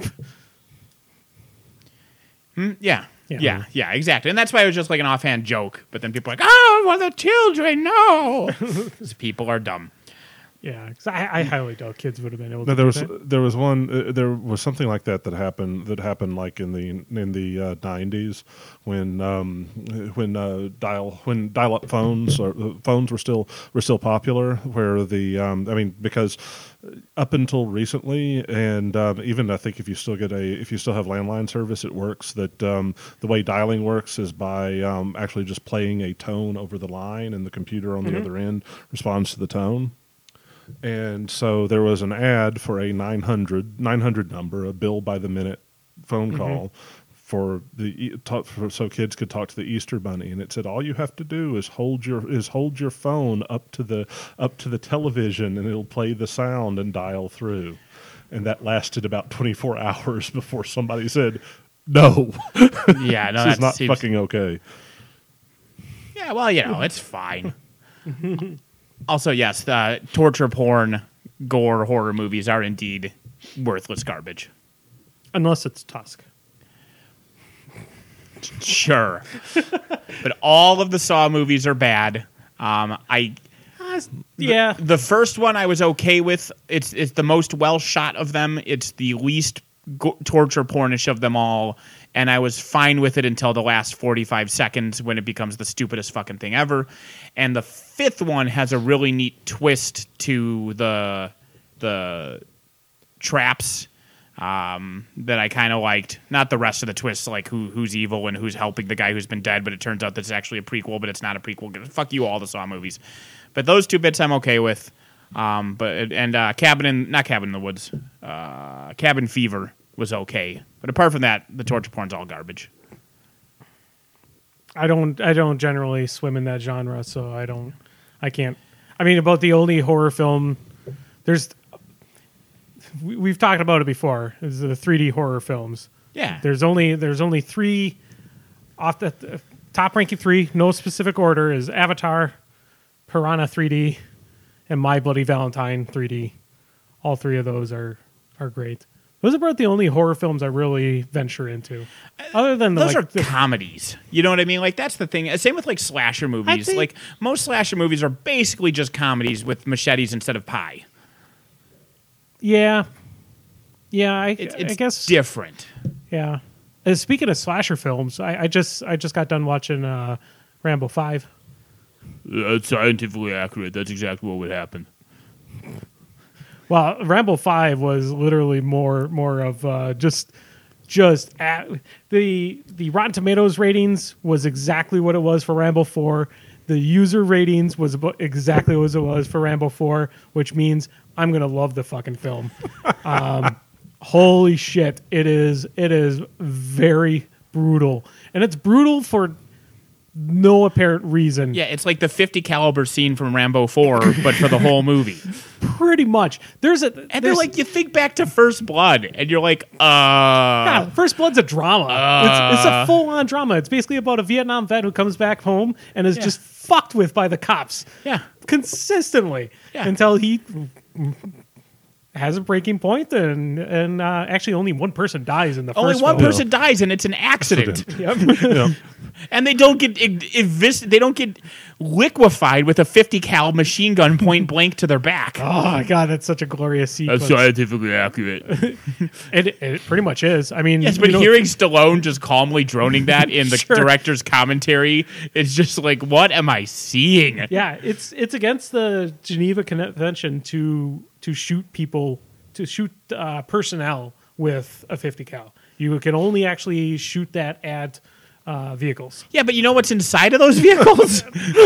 Hmm? Yeah. Yeah. yeah. Yeah, exactly. And that's why it was just like an offhand joke. But then people are like, oh, well, the children, no. 'Cause people are dumb. Yeah, 'cause I, I highly doubt kids would have been able to. No, there do was that. there was one uh, there was something like that that happened that happened like in the in the uh, nineties when um, when uh, dial when dial up phones or uh, phones were still were still popular, where the um, I mean, because up until recently, and um, even I think if you still get a if you still have landline service, it works that um, the way dialing works is by um, actually just playing a tone over the line, and the computer on the other end responds to the tone. And so there was an ad for a nine hundred, nine hundred number, a bill by the minute phone call for the e- talk, for, so kids could talk to the Easter Bunny, and it said all you have to do is hold your is hold your phone up to the up to the television, and it'll play the sound and dial through. And that lasted about twenty-four hours before somebody said, "No, Yeah, no, this is that not seems... fucking okay." Yeah, well, you know, it's fine. Also, yes, uh, torture porn, gore, horror movies are indeed worthless garbage. Unless it's Tusk. Sure. But all of the Saw movies are bad. Um, I Yeah, the first one I was okay with. It's it's the most well shot of them. It's the least go- torture pornish of them all, and I was fine with it until the last forty-five seconds when it becomes the stupidest fucking thing ever. And the fifth one has a really neat twist to the the traps um, that I kind of liked. Not the rest of the twists, like who who's evil and who's helping the guy who's been dead, but it turns out that it's actually a prequel, but it's not a prequel. Fuck you, all the Saw movies. But those two bits I'm okay with. Um, but and uh, Cabin in not Cabin in the Woods, uh, Cabin Fever was okay. But apart from that, the torture porn's all garbage. I don't. I don't generally swim in that genre, so I don't. I can't. I mean, about the only horror film. There's. We, we've talked about it before. Is the three D horror films. Yeah. There's only there's only three off the uh, top ranking three, no specific order, is Avatar, Piranha three D, and My Bloody Valentine three D. All three of those are are great. Those are about the only horror films I really venture into. Other than the, Those like, are the, comedies. You know what I mean? Like, that's the thing. Same with, like, slasher movies. think- Like, most slasher movies are basically just comedies with machetes instead of pie. yeah, yeah. I, It's, it's I guess different. yeah. Uh, speaking of slasher films, I, I just I just got done watching uh, Rambo five. That's scientifically accurate. That's exactly what would happen. Well, Rambo five was literally more more of uh, just just at, the the Rotten Tomatoes ratings was exactly what it was for Rambo four. The user ratings was about exactly what it was for Rambo four, which means I'm gonna love the fucking film. Um, holy shit! It is it is very brutal, and it's brutal for no apparent reason. Yeah, it's like the fifty caliber scene from Rambo four, but for the whole movie. Pretty much. There's a And they're there's- like, you think back to First Blood, and you're like, uh... Yeah, First Blood's a drama. Uh. it's, it's a full-on drama. It's basically about a Vietnam vet who comes back home and is Yeah. just fucked with by the cops. Yeah. Consistently. Yeah. Until he has a breaking point, and and uh, actually only one person dies in the Only first one film. person dies, and it's an accident. Yep. Yeah. And they don't get evis- they don't get liquefied with a fifty cal machine gun point blank to their back. Oh my god, that's such a glorious sequence. scientifically accurate. It, it pretty much is. I mean, Yes, but you know, hearing Stallone just calmly droning that in the Sure. director's commentary, it's just like, what am I seeing? yeah, it's it's against the Geneva Convention to to shoot people to shoot uh, personnel with a fifty cal. You can only actually shoot that at uh, vehicles. Yeah, but you know what's inside of those vehicles?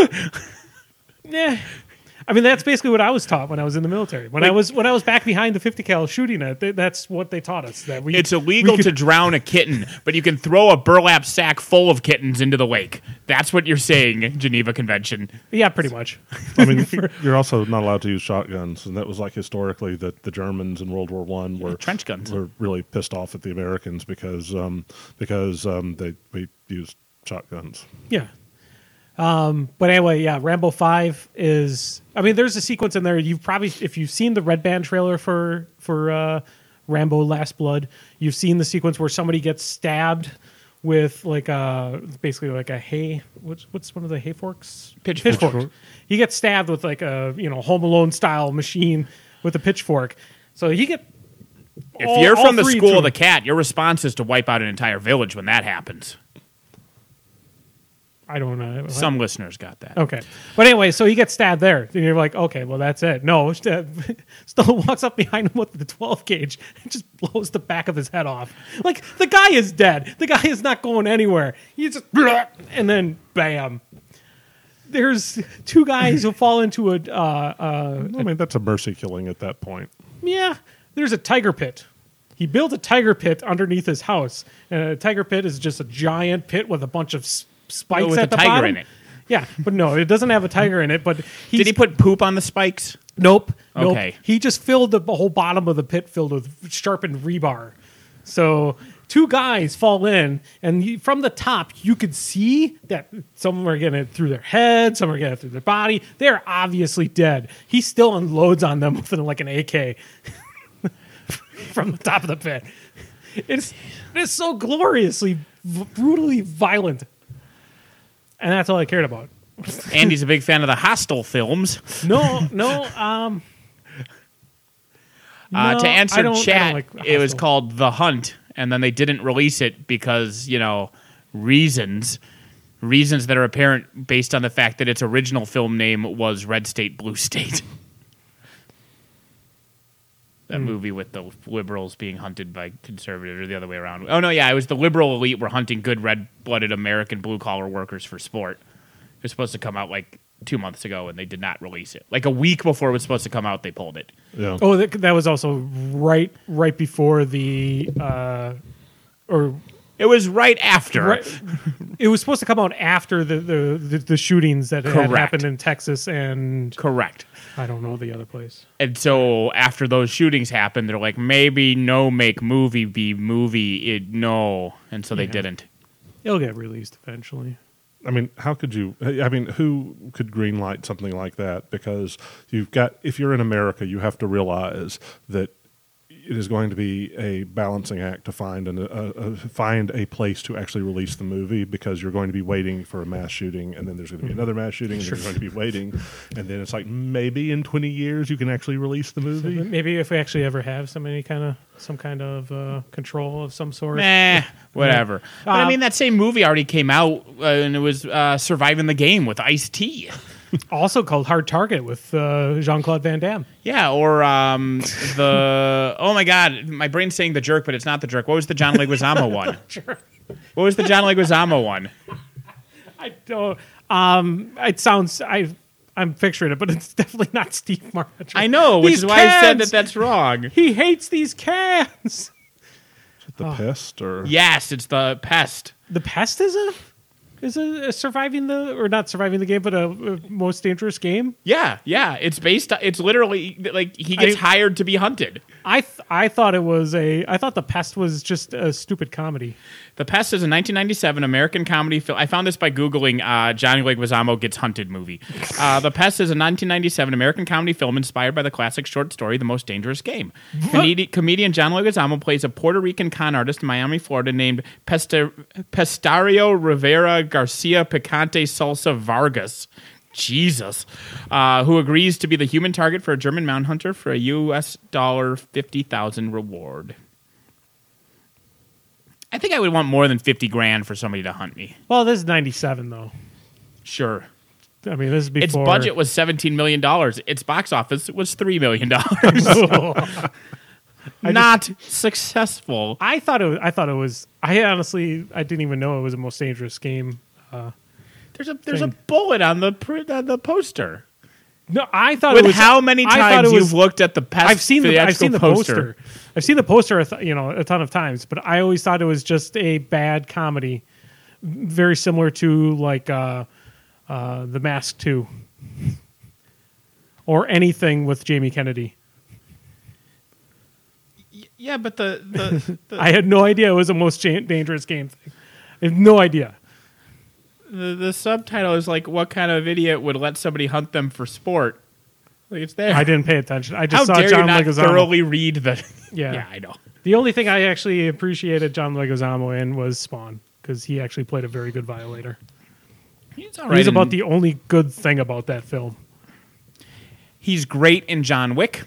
Yeah, I mean that's basically what I was taught when I was in the military. When I Like- was when I was back behind the fifty cal shooting it, th- that's what they taught us. That we It's illegal we could- to drown a kitten, but you can throw a burlap sack full of kittens into the lake. That's what you're saying, Geneva Convention. Yeah, pretty much. I mean, you're also not allowed to use shotguns, and that was like historically that the Germans in World War One were trench guns. were really pissed off at the Americans because um, because um, they we used shotguns. Yeah. Um, but anyway, yeah, Rambo five is. I mean, there's a sequence in there. You've probably, if you've seen the Red Band trailer for for uh, Rambo: Last Blood, you've seen the sequence where somebody gets stabbed with like a basically like a hay. What's what's one of the hay forks? Pitchfork. Pitchfork. He gets stabbed with like a you know Home Alone style machine with a pitchfork. So he get. If all- you're all from the three school through- of the cat, your response is to wipe out an entire village when that happens. I don't know. Some listeners got that. Okay. But anyway, so he gets stabbed there. And you're like, okay, well, that's it. No, still walks up behind him with the twelve gauge and just blows the back of his head off. Like, the guy is dead. The guy is not going anywhere. He's just, and then bam. There's two guys who fall into a, uh, uh, I mean, that's a mercy killing at that point. yeah, there's a tiger pit. He built a tiger pit underneath his house. And a tiger pit is just a giant pit with a bunch of s- spikes with at a the tiger bottom. in it. Yeah, but no, it doesn't have a tiger in it. But he's, Did he put poop on the spikes? Nope. Nope. Okay. He just filled the whole bottom of the pit filled with sharpened rebar. So two guys fall in, and you, from the top, you could see that some are getting it through their head, some are getting it through their body. They're obviously dead. He still unloads on them with like an A K from the top of the pit. It's it's so gloriously, v- brutally violent, and that's all I cared about. Andy's a big fan of the Hostel films. No, no. Um, Uh, no, to I answer don't- I chat, don't like it was Hostel. called The Hunt, and then they didn't release it because, you know, reasons. Reasons that are apparent based on the fact that its original film name was Red State, Blue State. That Hmm. movie with the liberals being hunted by conservatives, or the other way around. Oh, no, yeah, it was the liberal elite were hunting good red-blooded American blue-collar workers for sport. It was supposed to come out like two months ago, and they did not release it. Like a week before it was supposed to come out, they pulled it. Yeah. Oh, that, that was also right right before the, uh, or It was right after. Right, it was supposed to come out after the the, the, the shootings that had Correct. happened in Texas and Correct. I don't know the other place. And so after those shootings happened, they're like, maybe no make movie be movie. It, no. And so they Yeah. didn't. It'll get released eventually. I mean, how could you? I mean, who could greenlight something like that? Because you've got, if you're in America, you have to realize that it is going to be a balancing act to find an, a, a find a place to actually release the movie, because you're going to be waiting for a mass shooting, and then there's going to be another mass shooting, and then you're going to be waiting, and then it's like maybe in twenty years you can actually release the movie. Maybe if we actually ever have some any kind of some kind of uh, control of some sort. Nah, whatever. But I Um, mean, that same movie already came out, uh, and it was uh, Surviving the Game with Ice-T. Also called Hard Target with uh, Jean-Claude Van Damme. Yeah, or um, the... Oh, my God. My brain's saying The Jerk, but it's not The Jerk. What was the John Leguizamo one? Sure. What was the John Leguizamo one? I don't. Um, it sounds. I. I'm picturing it, but it's definitely not Steve Martin. I know, which These is why I said cans! that that's wrong. He hates these cans. The Pest, or Yes, it's The Pest. The Pest is a is a, a surviving the or not surviving the game, but a, a most dangerous game. Yeah, yeah. It's based. It's literally like he gets I- hired to be hunted. I th- I thought it was a. I thought The Pest was just a stupid comedy. The Pest is a nineteen ninety-seven American comedy film. I found this by Googling uh, Johnny Leguizamo Gets Hunted movie. Uh, the Pest is a nineteen ninety-seven American comedy film inspired by the classic short story The Most Dangerous Game. Comedi- comedian John Leguizamo plays a Puerto Rican con artist in Miami, Florida named Pesta- Pestario Rivera Garcia Picante Salsa Vargas. Jesus. Uh, who agrees to be the human target for a German mountain hunter for a U S dollar fifty thousand reward. I think I would want more than fifty grand for somebody to hunt me. Well, this is ninety-seven though. Sure. I mean, this is before Its budget was seventeen million dollars. Its box office was three million dollars. Not successful. I thought it. Was, I thought it was. I honestly, I didn't even know it was a most dangerous game. There's a there's a Thing. bullet on the pr- on the poster. No, I thought With it was. how many I thought times it was- you've looked at the pest I've seen the. I've seen the poster. poster. I've seen the poster. A th- you know, a ton of times, but I always thought it was just a bad comedy, very similar to like uh, uh, The Mask Two, or anything with Jamie Kennedy. Yeah, but the the, the, I had no idea it was a most ja- dangerous game thing. I have no idea. the the subtitle is like, what kind of idiot would let somebody hunt them for sport? Like it's there. I didn't pay attention. I How just saw dare John you not Leguizamo. thoroughly read the? Yeah. yeah, I know. The only thing I actually appreciated John Leguizamo in was Spawn, because he actually played a very good violator. He's all right. He's about in- the only good thing about that film. He's great in John Wick.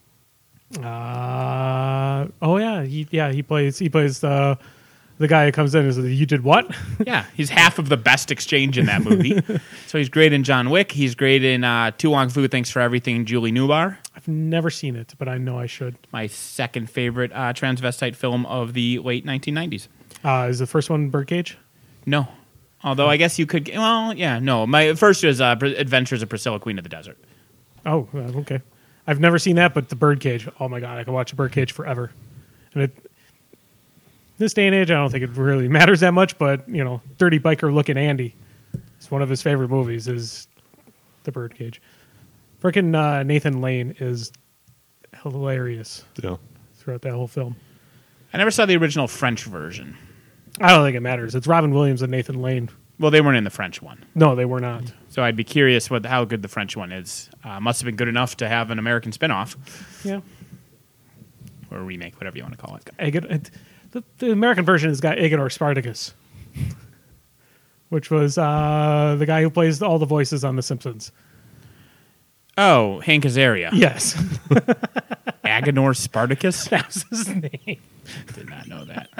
Uh, oh yeah, he, yeah he plays he plays the the guy who comes in and says, "You did what?" Yeah, he's half of the best exchange in that movie. So he's great in John Wick. He's great in uh, Tu Wong Fu, Thanks for Everything, Julie Newbar. I've never seen it, but I know I should. My second favorite uh, transvestite film of the late nineteen nineties. Uh, is the first one Birdcage? No. Although I guess you could... Well, yeah, no. My first was uh, Adventures of Priscilla, Queen of the Desert. Oh, uh, okay. I've never seen that, but the Birdcage. Oh my god, I could watch a Birdcage forever. And it, this day and age, I don't think it really matters that much. But you know, Dirty Biker looking Andy. It's one of his favorite movies. Is the Birdcage. Frickin' uh, Nathan Lane is hilarious yeah. throughout that whole film. I never saw the original French version. I don't think it matters. It's Robin Williams and Nathan Lane. Well, they weren't in the French one. No, they were not. So I'd be curious what how good the French one is. Uh, must have been good enough to have an American spinoff Yeah. or a remake, whatever you want to call it. Egid- it, the, the American version has got Agador Spartacus, which was uh, the guy who plays all the voices on The Simpsons. Oh, Hank Azaria. Yes. Agenor Spartacus? That was his name. Did not know that.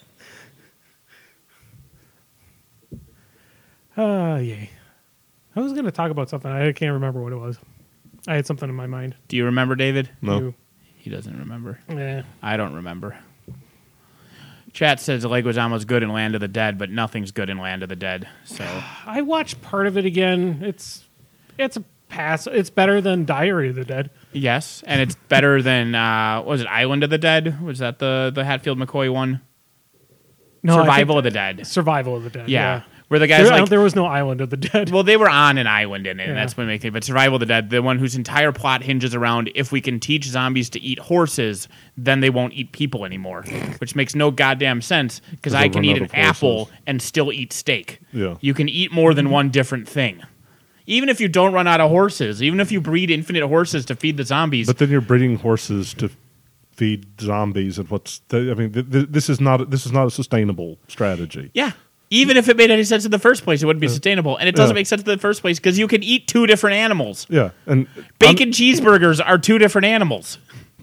Uh, yay. I was going to talk about something. I can't remember what it was. I had something in my mind. Do you remember, David? No. You- He doesn't remember. Eh. I don't remember. Chat says Leguizamo's good in Land of the Dead, but nothing's good in Land of the Dead. So I watched part of it again. It's it's a pass. It's better than Diary of the Dead. yes, and it's better than uh, what was it Island of the Dead? Was that the the Hatfield McCoy one? No, I Survival think- of the Dead. Survival of the Dead. Yeah. Yeah. Where the There, guy's I like, don't- there was no Island of the Dead. well, they were on an island in it, and Yeah. that's what makes it. But Survival of the Dead, the one whose entire plot hinges around if we can teach zombies to eat horses, then they won't eat people anymore, which makes no goddamn sense because I they'll can run eat out an of horses. apple and still eat steak. Yeah. You can eat more than one different thing. Even if you don't run out of horses, even if you breed infinite horses to feed the zombies, But then you're breeding horses to feed zombies, and what's the, I mean, th- th- this is not this is not a sustainable strategy. yeah. Even if it made any sense in the first place, it wouldn't be sustainable. And it doesn't Yeah. make sense in the first place because you can eat two different animals. Yeah, and Bacon cheeseburgers are two different animals.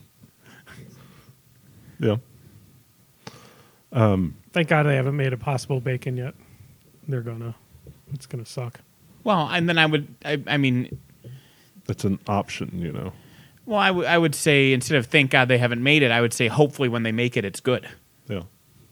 yeah, Thank God they haven't made a possible bacon yet. They're gonna. It's gonna suck. Well, and then I would, I, I mean, it's an option, you know. well, I, w- I would say instead of thank God they haven't made it, I would say hopefully when they make it, it's good. Yeah,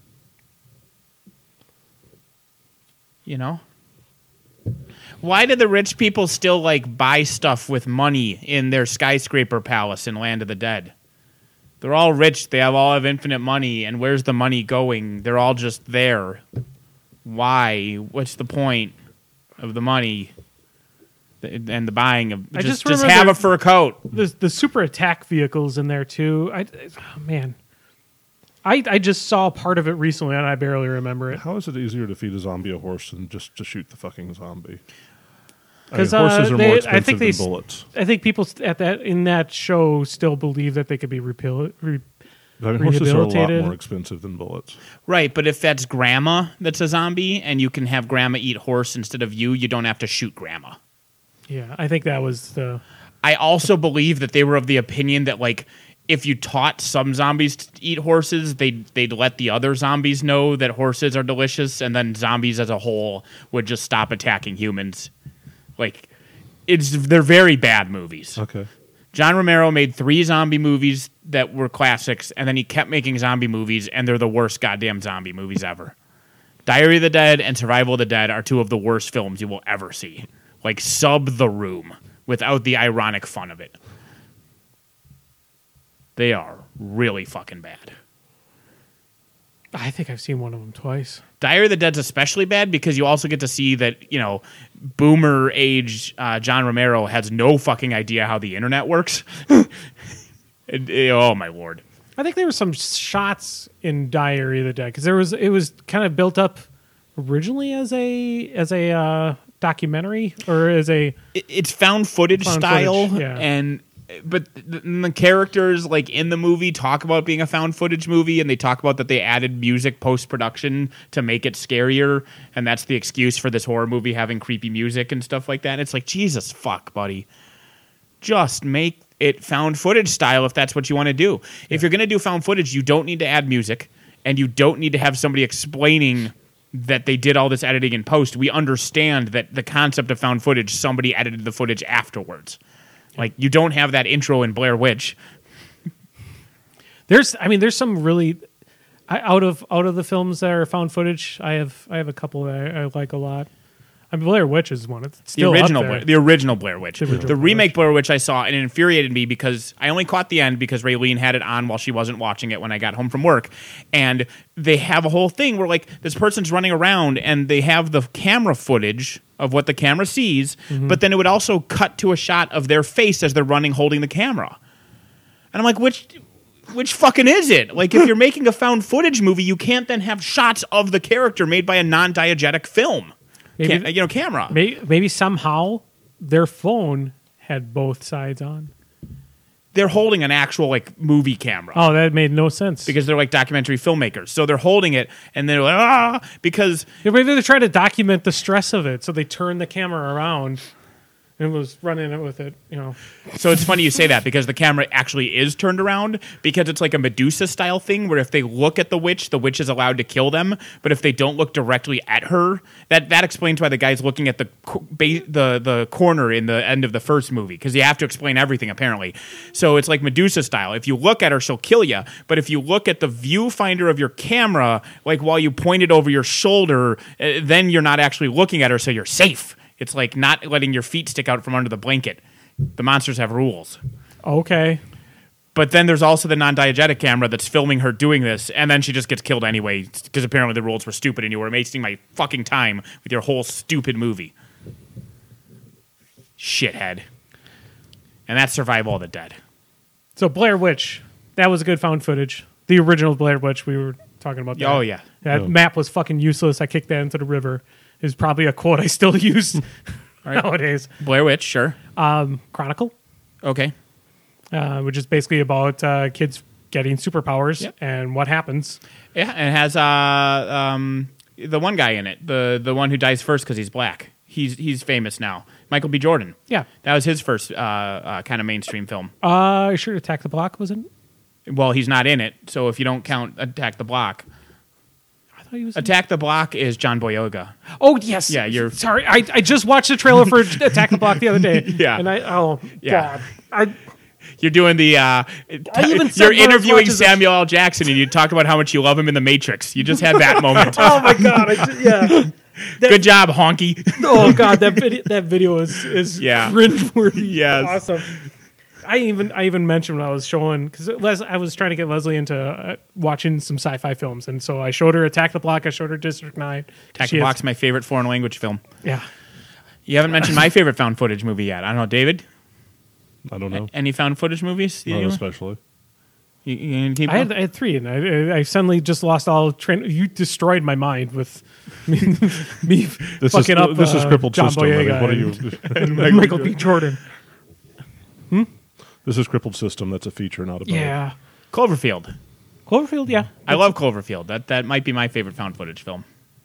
You know? Why do the rich people still like buy stuff with money in their skyscraper palace in Land of the Dead? They're all rich. They have all have infinite money. And where's the money going? They're all just there. Why? What's the point of the money and the buying of? I Just, just just remember have a there- fur coat. The the super attack vehicles in there too. I oh, man. I I just saw part of it recently and I barely remember it. how is it easier to feed a zombie a horse than just to shoot the fucking zombie? I mean, 'Cause, uh, horses are they- more I expensive think they than s- bullets. I think people st- at that in that show still believe that they could be repeal, re, I mean, horses are a lot rehabilitated. more expensive than bullets. Right, but if that's grandma that's a zombie and you can have grandma eat horse instead of you, you don't have to shoot grandma. Yeah, I think that was the I also believe that they were of the opinion that like if you taught some zombies to eat horses, they'd they'd let the other zombies know that horses are delicious, and then zombies as a whole would just stop attacking humans. Like it's they're very bad movies. Okay. John Romero made three zombie movies that were classics, and then he kept making zombie movies, and they're the worst goddamn zombie movies ever. Diary of the Dead and Survival of the Dead are two of the worst films you will ever see. Like sub The Room without the ironic fun of it. They are really fucking bad. I think I've seen one of them twice. Diary of the Dead's especially bad because you also get to see that, you know, boomer age uh, John Romero has no fucking idea how the internet works. And, oh, my Lord. I think there were some shots in Diary of the Dead because there was it was kind of built up originally as a as a uh, documentary or as a It- It's found footage Found style, footage, yeah. and but the, the characters like in the movie talk about being a found footage movie, and they talk about that they added music post production to make it scarier, and that's the excuse for this horror movie having creepy music and stuff like that. And it's like, Jesus fuck, buddy, just make it found footage style if that's what you want to do. If you're gonna do found footage, you don't need to add music, and you don't need to have somebody explaining that they did all this editing in post. We understand that the concept of found footage, somebody edited the footage afterwards. Like, you don't have that intro in Blair Witch. there's I mean there's some really I, out of out of the films that are found footage. I have I have a couple that I, I like a lot. I mean Blair Witch is one. It's The still original, up there. Blair, the original Blair Witch. The The, original Blair remake Blair Witch I saw, and it infuriated me because I only caught the end because Raylene had it on while she wasn't watching it when I got home from work. And they have a whole thing where, like, this person's running around and they have the camera footage of what the camera sees, Mm-hmm. but then it would also cut to a shot of their face as they're running holding the camera. And I'm like, which... Which fucking is it? Like, if you're making a found footage movie, you can't then have shots of the character made by a non-diegetic film. Maybe- Can't- you know, camera. Maybe, maybe somehow their phone had both sides on. They're holding an actual like movie camera Oh, that made no sense. because they're like documentary filmmakers. So they're holding it and they're like, ah, because Yeah, maybe they try to document the stress of it, so they turned the camera around and was running it with it. You know, so it's funny you say that because the camera actually is turned around because it's like a Medusa style thing where if they look at the witch, the witch is allowed to kill them. But if they don't look directly at her, that that explains why the guy's looking at the co- ba- the the corner in the end of the first movie because you have to explain everything apparently. So it's like Medusa style. If you look at her, she'll kill you. But if you look at the viewfinder of your camera, like while you point it over your shoulder, uh, then you're not actually looking at her, so you're safe. It's like not letting your feet stick out from under the blanket. The monsters have rules. okay. But then there's also the non-diegetic camera that's filming her doing this, and then she just gets killed anyway because apparently the rules were stupid and you were wasting my fucking time with your whole stupid movie. Shithead. And that's Survival of the Dead. So Blair Witch, that was a good found footage. The original Blair Witch, we were talking about that. Oh, yeah. That Yeah. map was fucking useless. I kicked that into the river. Is probably a quote I still use right. nowadays. Blair Witch, sure. Um, Chronicle, Okay. uh, which is basically about uh, kids getting superpowers Yep. and what happens. Yeah, and it has uh, um, the one guy in it, the the one who dies first because he's black. He's he's famous now. Michael B. Jordan. Yeah. That was his first uh, uh, kind of mainstream film. Uh, sure, Attack the Block was in. Well, he's not in it, so if you don't count Attack the Block. I thought he was. In- Attack the Block is John Boyega. oh yes. Yeah, you're- sorry. I, I just watched the trailer for Attack the Block the other day. Yeah. And I oh Yeah. god. I You're doing the. Uh, even said you're when I was interviewing watching this- Samuel L. Jackson, and you talk about how much you love him in The Matrix. You just had that moment. oh my god. I just, yeah. Good job, honky. Oh god, that video that video is is Yeah. cringeworthy. Yes. Awesome. I even I even mentioned when I was showing because Les, I was trying to get Leslie into uh, watching some sci-fi films, and so I showed her Attack the Block. I showed her District Nine. Attack She the has- Block's my favorite foreign language film. Yeah. You haven't mentioned my favorite found footage movie yet. I don't know, David. I don't know. Any found footage movies? Not You, especially. you, you gonna keep I had, going? I had three, and I, I suddenly just lost all train. You destroyed my mind with me, me This fucking is up. this is uh, crippled John system. I mean, Boyega what are and, you? and Michael B. Jordan. This is crippled system. That's a feature, not a bug. Yeah, Cloverfield. Cloverfield. Yeah, I love Cloverfield. That that might be my favorite found footage film.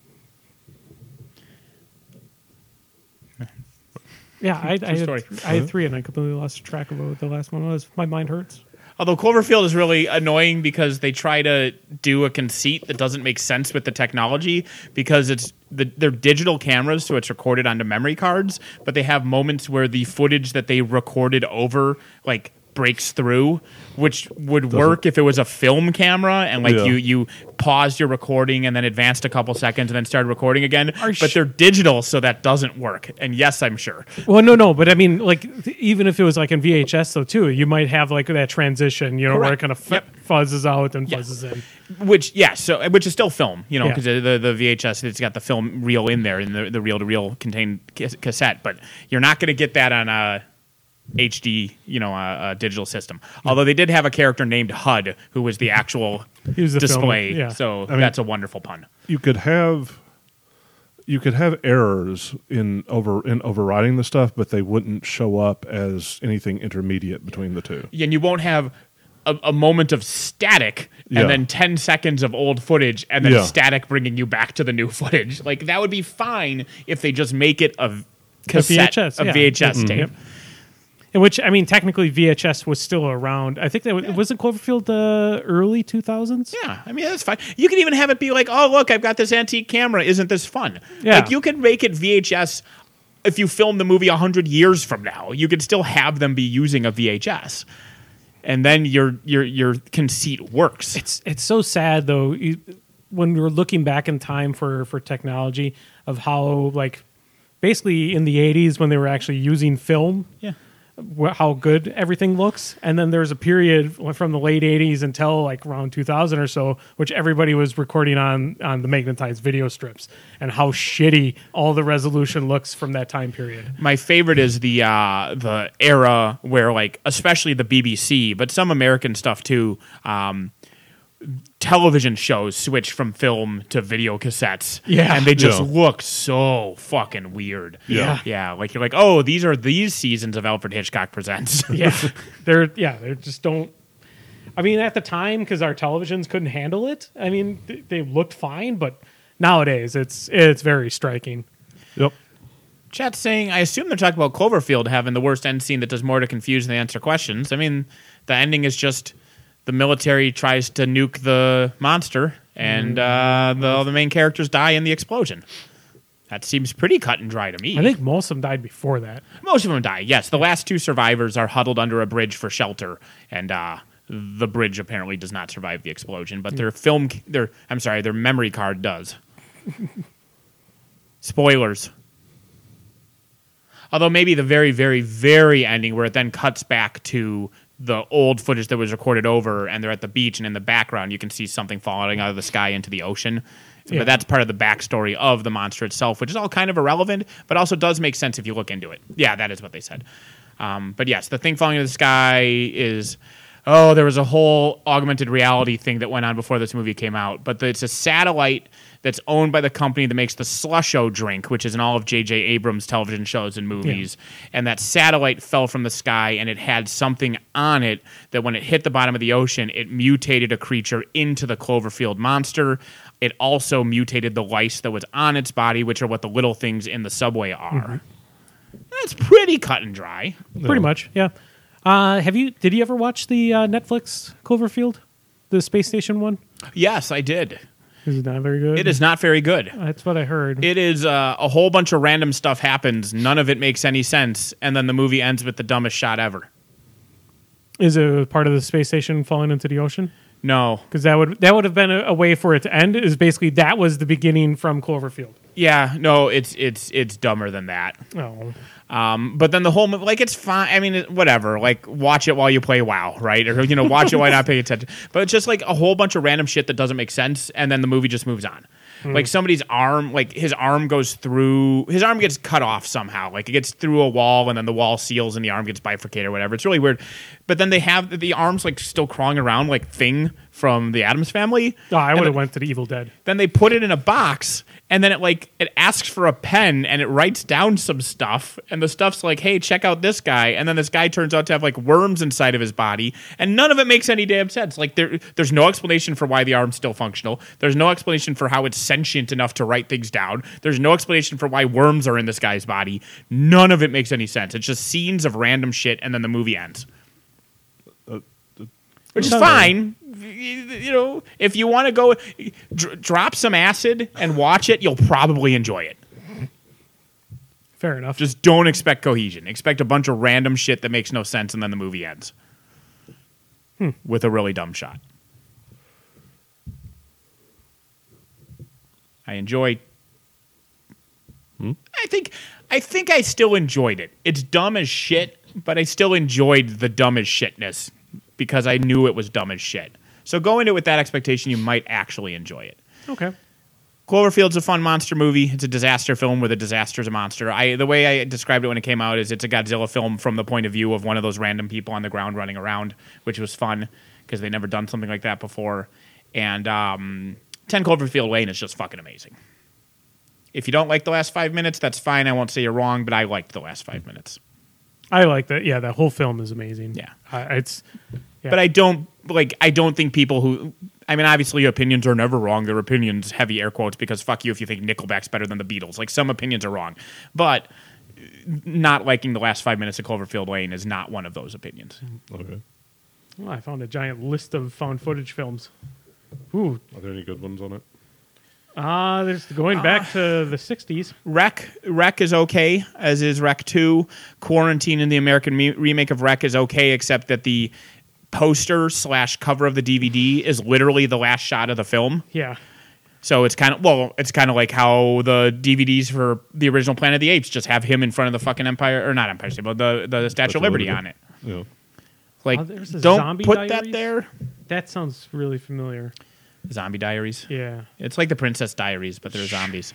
yeah. I, I, story. had, I had three, and I completely lost track of what the last one was. My mind hurts. Although Cloverfield is really annoying because they try to do a conceit that doesn't make sense with the technology because it's the, they're digital cameras, so it's recorded onto memory cards, but they have moments where the footage that they recorded over like breaks through, which would work if it was a film camera and like Yeah. you you paused your recording and then advanced a couple seconds and then started recording again. Are But sh- they're digital, so that doesn't work. And yes, I'm sure. Well, no, no, but I mean, like, th- even if it was like in V H S, though, too, you might have like that transition, you know, where it Correct. kind of f- Yep. fuzzes out and Yeah. fuzzes in. Which yeah, so which is still film, you know, Yeah. because the, the the V H S it's got the film reel in there and the the reel to reel contained cas- cassette, but you're not going to get that on a H D, you know, a, a digital system. Although they did have a character named H U D who was the actual He was the film, display, yeah. so mean- that's a wonderful pun. You could have. You could have errors in over in overriding the stuff, but they wouldn't show up as anything intermediate between the two. And you won't have a, a moment of static and Yeah. then ten seconds of old footage and then Yeah. static bringing you back to the new footage. Like that would be fine if they just make it a cassette, V H S, a yeah. V H S Mhm. tape. Yep. In which, I mean, technically V H S was still around. I think that was, wasn't Cloverfield the early two thousands? Yeah, I mean that's fine. You can even have it be like, "Oh, look, I've got this antique camera. Isn't this fun?" Yeah. Like you could make it V H S if you film the movie a hundred years from now. You could still have them be using a V H S, and then your your your conceit works. It's it's so sad though you, when we're looking back in time for for technology of how like basically in the eighties when they were actually using film, Yeah. wh- how good everything looks, and then there's a period from the late eighties until like around two thousand or so, which everybody was recording on on the magnetized video strips, and how shitty all the resolution looks from that time period. My favorite is the uh, the era where, like, especially the B B C, but some American stuff too. Um, television shows switch from film to video cassettes, Yeah. and they just Yeah. look so fucking weird. Yeah. yeah. Like you're like, oh, these are these seasons of Alfred Hitchcock Presents. Yeah, they're yeah they just don't. I mean, at the time, because our televisions couldn't handle it. I mean, th- they looked fine, but nowadays it's it's very striking. Yep. Chat's saying, I assume they're talking about Cloverfield having the worst end scene that does more to confuse than answer questions. I mean, the ending is just the military tries to nuke the monster, and uh, the, the main characters die in the explosion. That seems pretty cut and dry to me. I think most of them died before that. Most of them die, yes. The last two survivors are huddled under a bridge for shelter, and uh, the bridge apparently does not survive the explosion, but their film, their I'm sorry, their memory card does. Spoilers. Although maybe the very, very, very ending where it then cuts back to the old footage that was recorded over, and they're at the beach, and in the background you can see something falling out of the sky into the ocean. Yeah. But that's part of the backstory of the monster itself, which is all kind of irrelevant, but also does make sense if you look into it. Yeah, that is what they said. Um, but yes, the thing falling into the sky is... Oh, there was a whole augmented reality thing that went on before this movie came out. But it's a satellite that's owned by the company that makes the Slusho drink, which is in all of J J Abrams' television shows and movies. Yeah. And that satellite fell from the sky, and it had something on it that when it hit the bottom of the ocean, it mutated a creature into the Cloverfield monster. It also mutated the lice that was on its body, which are what the little things in the subway are. Mm-hmm. That's pretty cut and dry. Pretty much, yeah. Uh, have you? Did you ever watch the uh, Netflix Cloverfield, the space station one? Yes, I did. Is it not very good? It is not very good. That's what I heard. It is uh, a whole bunch of random stuff happens. None of it makes any sense, and then the movie ends with the dumbest shot ever. Is it part of the space station falling into the ocean? No, because that would that would have been a, a way for it to end. Is basically that was the beginning from Cloverfield. Yeah, no, it's it's it's dumber than that. Oh. Um, but then the whole movie, like, it's fine. I mean, it, whatever. Like, watch it while you play WoW, right? Or, you know, watch it while you're not paying attention. But it's just like a whole bunch of random shit that doesn't make sense, and then the movie just moves on. Mm. Like, somebody's arm, like, his arm goes through, his arm gets cut off somehow. Like, it gets through a wall, and then the wall seals, and the arm gets bifurcated or whatever. It's really weird. But then they have the arms, like, still crawling around, like Thing from the Addams Family. Oh, I would have went to the Evil Dead. Then they put it in a box, and then it like it asks for a pen, and it writes down some stuff, and the stuff's like, hey, check out this guy, and then this guy turns out to have like worms inside of his body, and none of it makes any damn sense. Like there, there's no explanation for why the arm's still functional. There's no explanation for how it's sentient enough to write things down. There's no explanation for why worms are in this guy's body. None of it makes any sense. It's just scenes of random shit, and then the movie ends. Uh, uh, Which is fine. You know, if you want to go dr- drop some acid and watch it, you'll probably enjoy it. Fair enough. Just don't expect cohesion. Expect a bunch of random shit that makes no sense, and then the movie ends hmm. with a really dumb shot. I enjoyed. Hmm? I think. I think I still enjoyed it. It's dumb as shit, but I still enjoyed the dumb as shitness because I knew it was dumb as shit. So go into it with that expectation, you might actually enjoy it. Okay. Cloverfield's a fun monster movie. It's a disaster film where the disaster's a monster. I the way I described it when it came out is it's a Godzilla film from the point of view of one of those random people on the ground running around, which was fun because they'd never done something like that before. And um, ten Cloverfield Lane is just fucking amazing. If you don't like the last five minutes, that's fine. I won't say you're wrong, but I liked the last five minutes. I like that. Yeah, that whole film is amazing. Yeah. Uh, it's... Yeah. But I don't like. I don't think people who. I mean, obviously, your opinions are never wrong. They're opinions, heavy air quotes, because fuck you if you think Nickelback's better than the Beatles. Like some opinions are wrong, but not liking the last five minutes of Cloverfield Lane is not one of those opinions. Okay. Well, I found a giant list of found footage films. Ooh. Are there any good ones on it? Uh, there's going back uh, to the sixties. Wreck, Wreck is okay, as is Wreck two. Quarantine in the American me- remake of Wreck is okay, except that the poster slash cover of the D V D is literally the last shot of the film. Yeah. So it's kind of, well, it's kind of like how the D V Ds for the original Planet of the Apes just have him in front of the fucking Empire, or not Empire State, but the, the Statue of Liberty on it. Yeah. Like, oh, don't Zombie put Diaries? that there. That sounds really familiar. Zombie Diaries. Yeah. It's like the Princess Diaries, but they're zombies.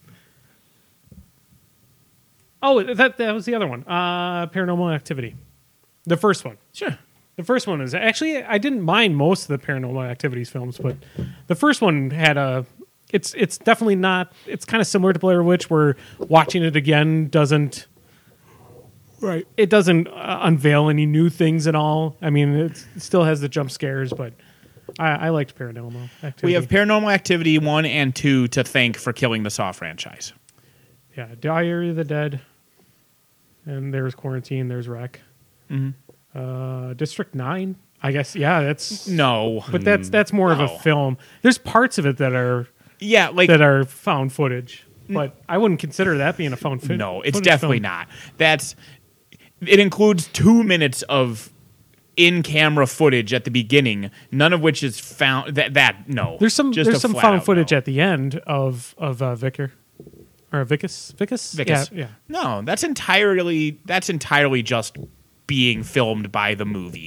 Oh, that that was the other one. Uh, Paranormal Activity. The first one. Sure. The first one is actually, I didn't mind most of the Paranormal Activities films, but the first one had a. It's it's definitely not. It's kind of similar to Blair Witch, where watching it again doesn't. Right. It doesn't uh, unveil any new things at all. I mean, it's, it still has the jump scares, but I, I liked Paranormal Activity. We have Paranormal Activity one and two to thank for killing the Saw franchise. Yeah, Diary of the Dead, and there's Quarantine. There's Wreck. Mm-hmm. Uh, District nine, I guess. Yeah, that's no, but that's that's more no. of a film. There's parts of it that are yeah, like that are found footage, but I wouldn't consider that being a found footage. No, it's definitely film. not. That's it includes two minutes of in-camera footage at the beginning, none of which is found. That that no, there's some just there's some found footage no. at the end of of uh, Vicar or Vicus Vicus Vicus. Yeah, yeah. No, that's entirely that's entirely just being filmed by the movie.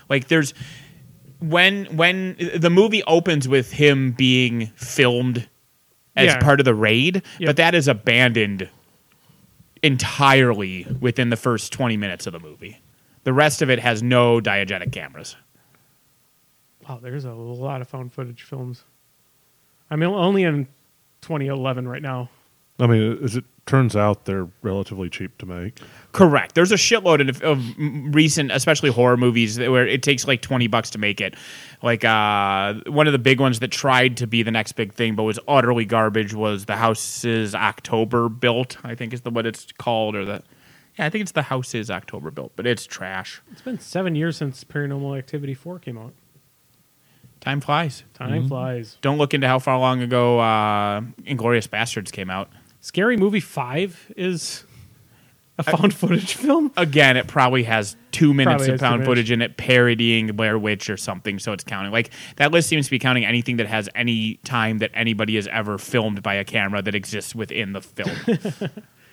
Like there's when when the movie opens with him being filmed as Yeah. part of the raid, Yep. but that is abandoned entirely within the first twenty minutes of the movie. The rest of it has no diegetic cameras. Wow, there's a lot of found footage films. I mean, only in twenty eleven right now. I mean, as it turns out, they're relatively cheap to make. Correct. There's a shitload of, of recent, especially horror movies, that- where it takes like twenty bucks to make it. Like uh, one of the big ones that tried to be the next big thing, but was utterly garbage, was The House is October Built. I think is the what it's called, or the yeah, I think it's The House is October Built, but it's trash. It's been seven years since Paranormal Activity four came out. Time flies. Time flies. Don't look into how far long ago uh, Inglourious Bastards came out. Scary Movie five is a found footage film. Again, it probably has two minutes Probably of has two found minutes. footage in it parodying Blair Witch or something, so it's counting. Like that list seems to be counting anything that has any time that anybody has ever filmed by a camera that exists within the film.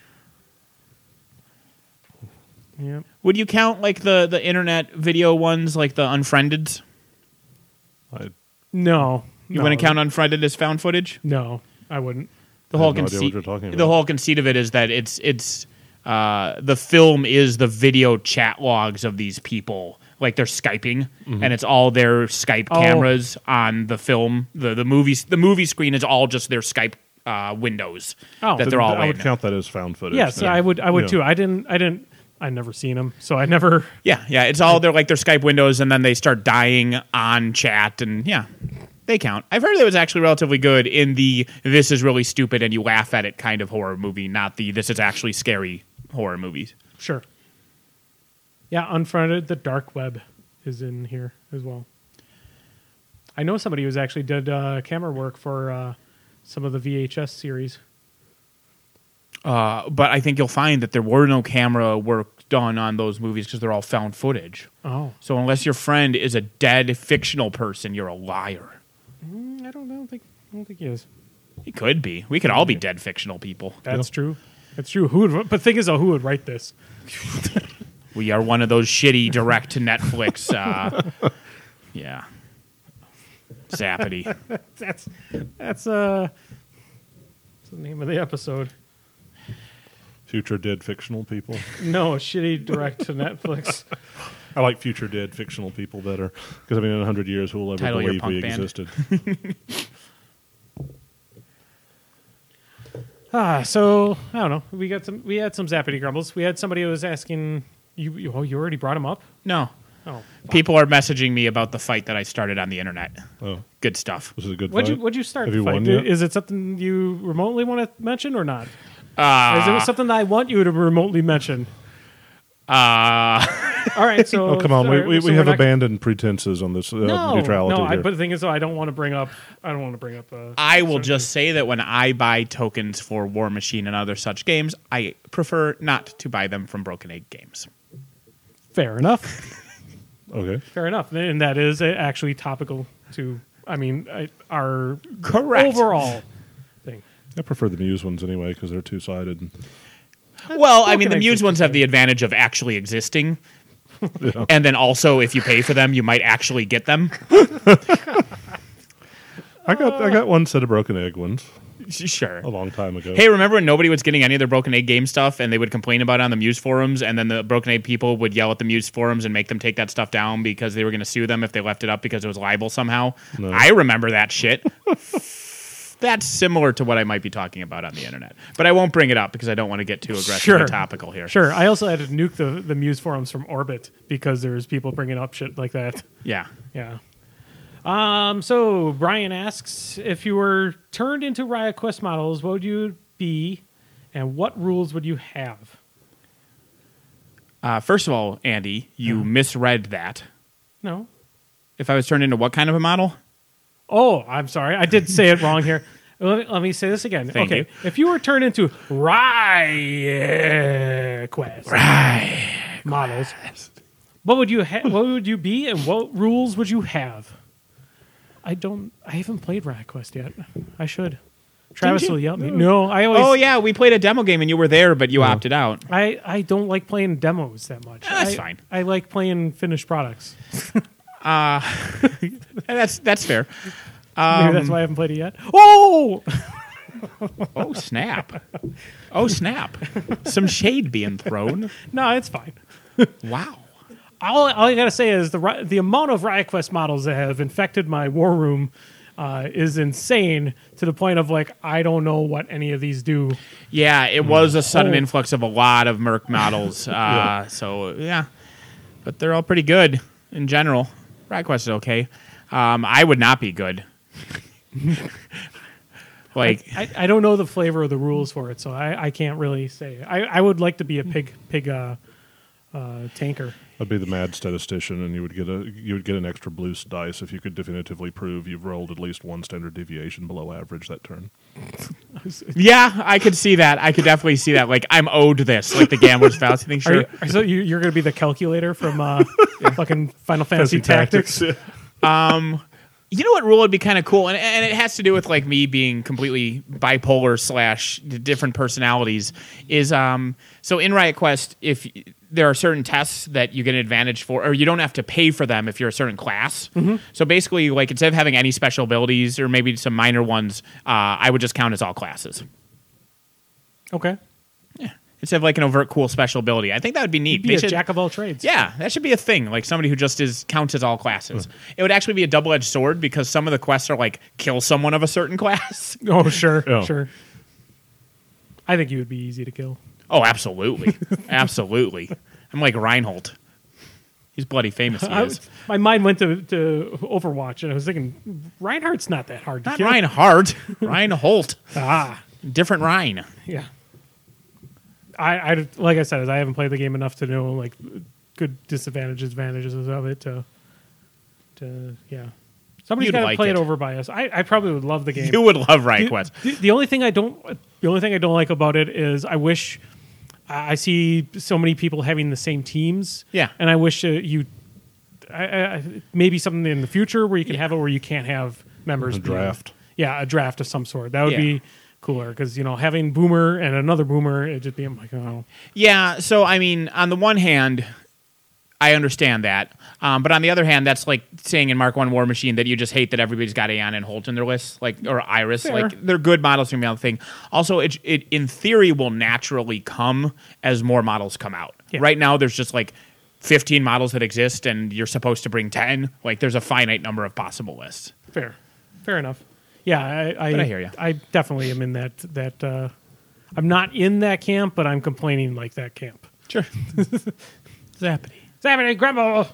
Yeah. Would you count like the, the internet video ones, like the Unfriendeds? I, No. You no. want to count Unfriended as found footage? No, I wouldn't. The I whole have no idea conceit, what you're talking the about. whole conceit of it is that it's it's uh, the film is the video chat logs of these people, like they're Skyping, and it's all their Skype Oh. cameras on the film. the the movies The movie screen is all just their Skype uh, windows Oh. that they're all I would in. count that as found footage. Yes, Yeah. I would. I would Yeah. too. I didn't. I didn't. I never seen them, so I never. Yeah, yeah, it's all they're like their Skype windows, and then they start dying on chat, and yeah. They count. I've heard it was actually relatively good in the "this is really stupid" and you laugh at it kind of horror movie, not the "this is actually scary" horror movies. Sure. Yeah, Unfriended, the dark web is in here as well. I know somebody who's actually did uh, camera work for uh, some of the V H S series. Uh, but I think you'll find that there were no camera work done on those movies because they're all found footage. Oh, So unless your friend is a dead fictional person, you're a liar. Mm, I don't, I don't think. I don't think he is. He could be. We could all be dead fictional people. That's true. That's true. Who would? But the thing is, though, who would write this? We are one of those shitty direct to Netflix. Uh, yeah. Zappity. That's that's uh, what's the name of the episode? Future dead fictional people. No, shitty direct to Netflix. I like future dead fictional people better because I mean, in a hundred years, who will ever Title of your believe we punk band. existed? Ah, so I don't know. We got some. We had some zappity grumbles. We had somebody who was asking you. you oh, you already brought him up. No. Oh, People are messaging me about the fight that I started on the internet. Oh, Good stuff. this is a good what'd you fight. what'd you start Have the you fight? won yet? Is it something you remotely want to mention or not? Uh, Is it something that I want you to remotely mention? uh, All right, so Oh, come on. all We, right, we, so we we're have not- abandoned pretenses on this uh, no, neutrality no. I, here. but the thing is, though, I don't want to bring up. I don't want to bring up. Uh, I will certain- just say that when I buy tokens for War Machine and other such games, I prefer not to buy them from Broken Egg Games. fair enough. okay. Fair enough, and that is uh, actually topical to. I mean, I, our Correct. overall thing. I prefer the Muse ones anyway because they're two sided. Well, I mean, Broken the Eggs Muse is ones have okay. the advantage of actually existing. And then also, if you pay for them, you might actually get them. I got I got one set of Broken Egg ones Sure. a long time ago. Hey, remember when nobody was getting any of their Broken Egg game stuff and they would complain about it on the Muse forums, and then the Broken Egg people would yell at the Muse forums and make them take that stuff down because they were going to sue them if they left it up because it was libel somehow? No. I remember that shit. That's similar to what I might be talking about on the internet. But I won't bring it up because I don't want to get too aggressively Sure. topical here. Sure. I also had to nuke the, the Muse forums from Orbit because there's people bringing up shit like that. Yeah. Yeah. Um. So Brian asks, if you were turned into Riot Quest models, what would you be, and what rules would you have? Uh, first of all, Andy, you misread that. No. If I was turned into what kind of a model? Oh, I'm sorry. I did say it wrong here. Let me, let me say this again. Thank okay. you. If you were turned into Riot Quest models, what would you ha- what would you be, and what rules would you have? I don't. I haven't played Riot Quest yet. I should. Travis Didn't you? will yell at me. No, I always. Oh yeah, we played a demo game and you were there, but you opted out. I, I don't like playing demos that much. That's I, fine. I like playing finished products. That's that's fair. Maybe that's why I haven't played it yet. Oh, Oh snap! Oh snap! Some shade being thrown. no, it's fine. Wow. All, all I gotta say is the ri- the amount of Riot Quest models that have infected my war room uh, is insane to the point of like I don't know what any of these do. Yeah, it was a sudden Oh. influx of a lot of Merc models. Uh, So yeah, but they're all pretty good in general. Riot Quest is okay. Um, I would not be good. Like I, I don't know the flavor of the rules for it, so I, I can't really say. I, I would like to be a pig pig uh, uh, tanker. I'd be the mad statistician, and you would get a you would get an extra blue dice if you could definitively prove you've rolled at least one standard deviation below average that turn. yeah, I could see that. I could definitely see that. Like I'm owed this, like the gambler's fallacy thing. Are Sure. you, so you, you're going to be the calculator from uh, fucking Final Fantasy Tactics? You know what rule would be kind of cool, and, and it has to do with like me being completely bipolar slash different personalities. Is um so in Riot Quest, if there are certain tests that you get an advantage for, or you don't have to pay for them if you're a certain class. Mm-hmm. So basically, like instead of having any special abilities or maybe some minor ones, uh, I would just count as all classes. Okay. Yeah, instead of like an overt cool special ability. I think that would be neat. Be They a should- jack of all trades. Yeah, that should be a thing. Like somebody who just is counts as all classes. It would actually be a double edged sword because some of the quests are like kill someone of a certain class. Oh, sure. Yeah. Sure. I think you would be easy to kill. Oh, absolutely, absolutely. I'm like Reinhold. He's bloody famous. He I, is. my mind went to, to Overwatch, and I was thinking, Reinhardt's not that hard to Not kill. Reinhardt. Reinhold. Ah, Different Rhine. yeah. I, I like I said, I haven't played the game enough to know like good disadvantages, advantages of it. To, to yeah, somebody's You'd got to like play it. it over by us. I, I probably would love the game. You would love Riot the, Quest. the, the only thing I don't, the only thing I don't like about it is I wish I I see so many people having the same teams. Yeah. and I wish uh, you, I, I, maybe something in the future where you can have it where you can't have members A being- draft. yeah, a draft of some sort. That would Yeah. be cooler because you know having Boomer and another Boomer, it just be like oh Yeah, so I mean, on the one hand, I understand that, um, but on the other hand, that's like saying in Mark One War Machine that you just hate that everybody's got Aeon and Holt in their list, like or Iris, Fair. like they're good models from the other thing. Also, it, it in theory will naturally come as more models come out. Yeah. Right now, there's just like fifteen models that exist, and you're supposed to bring ten. Like, there's a finite number of possible lists. fair, fair enough. Yeah, I I, But I hear ya. I definitely am in that that. Uh, I'm not in that camp, but I'm complaining like that camp. Sure, Zappity. Saturday Grandma.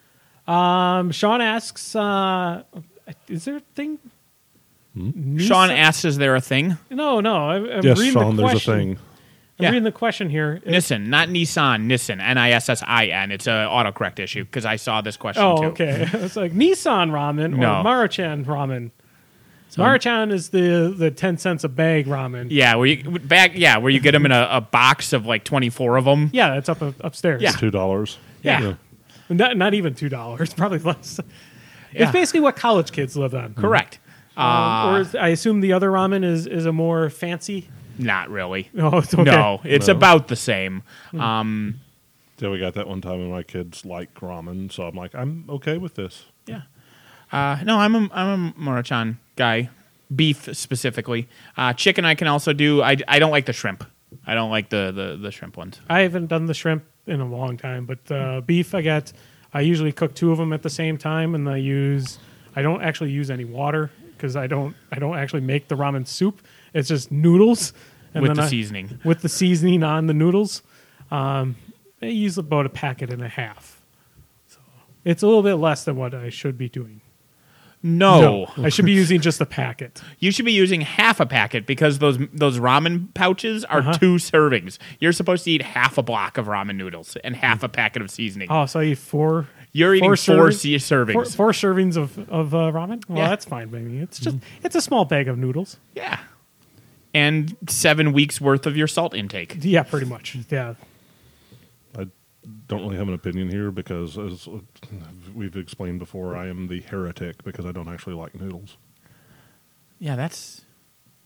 Um, Sean asks, uh, "Is there a thing?" Nisa- Sean asks, "Is there a thing?" No, no. I, I'm Yes, reading Sean, the there's a question. thing. I'm Yeah. reading the question here. It- Nissan, not Nissan. Nissan, N I S S I N. It's a autocorrect issue because I saw this question Oh, too. okay. It's like Nissan ramen or No. Maruchan ramen. Maruchan is the the ten cents a bag ramen. Yeah, where you back. Yeah, where you get them in a, a box of like twenty four of them. Yeah, that's up upstairs. Yeah. Two dollars. Yeah. Not, not even two dollars, probably less. Yeah. It's basically what college kids live on. Correct. Um, Uh, or is, I assume the other ramen is, is a more fancy. not really. Oh, it's okay. No, it's No. about the same. Um, Yeah, we got that one time when my kids like ramen, so I'm like, I'm okay with this. yeah. Uh, no, I'm a I'm a Maruchan guy. Beef specifically. Uh, chicken I can also do. I, I don't like the shrimp. I don't like the, the, the shrimp ones. I haven't done the shrimp in a long time, but uh, beef I got. I usually cook two of them at the same time, and I use. I don't actually use any water because I don't. I don't actually make the ramen soup. It's just noodles and With then the I- seasoning. With the seasoning on the noodles, um, I use about a packet and a half. So it's a little bit less than what I should be doing. No. I should be using just a packet. You should be using half a packet because those those ramen pouches are Uh-huh. two servings. You're supposed to eat half a block of ramen noodles and half a packet of seasoning. Oh, so I eat four. You're eating four, servings- se- servings. Four, four servings of of uh, ramen. Well, Yeah. that's fine, baby. It's just it's a small bag of noodles. Yeah. And seven weeks worth of your salt intake. Yeah, pretty much. Yeah. I don't really have an opinion here because, as we've explained before, I am the heretic because I don't actually like noodles. Yeah, that's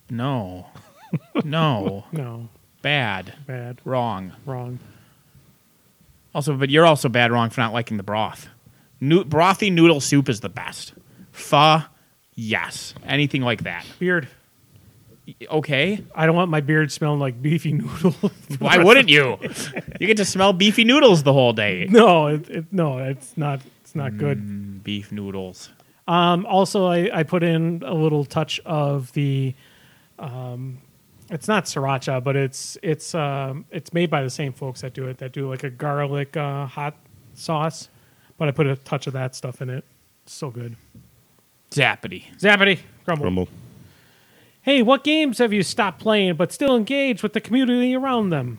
No. No. No, Bad. bad, Wrong. wrong. Also, but you're also bad wrong for not liking the broth. No- brothy noodle soup is the best. Pho, yes. Anything like that. Beard. Okay. I don't want my beard smelling like beefy noodle. Why wouldn't you? You get to smell beefy noodles the whole day. No, it, it, no, it's not. It's not good. Mm, beef noodles. Um, also, I, I put in a little touch of the. Um, it's not sriracha, but it's it's um, it's made by the same folks that do it. That do like a garlic uh, hot sauce, but I put a touch of that stuff in it. It's so good. Zappity. Zappity, crumble. Rumble. Hey, what games have you stopped playing but still engaged with the community around them?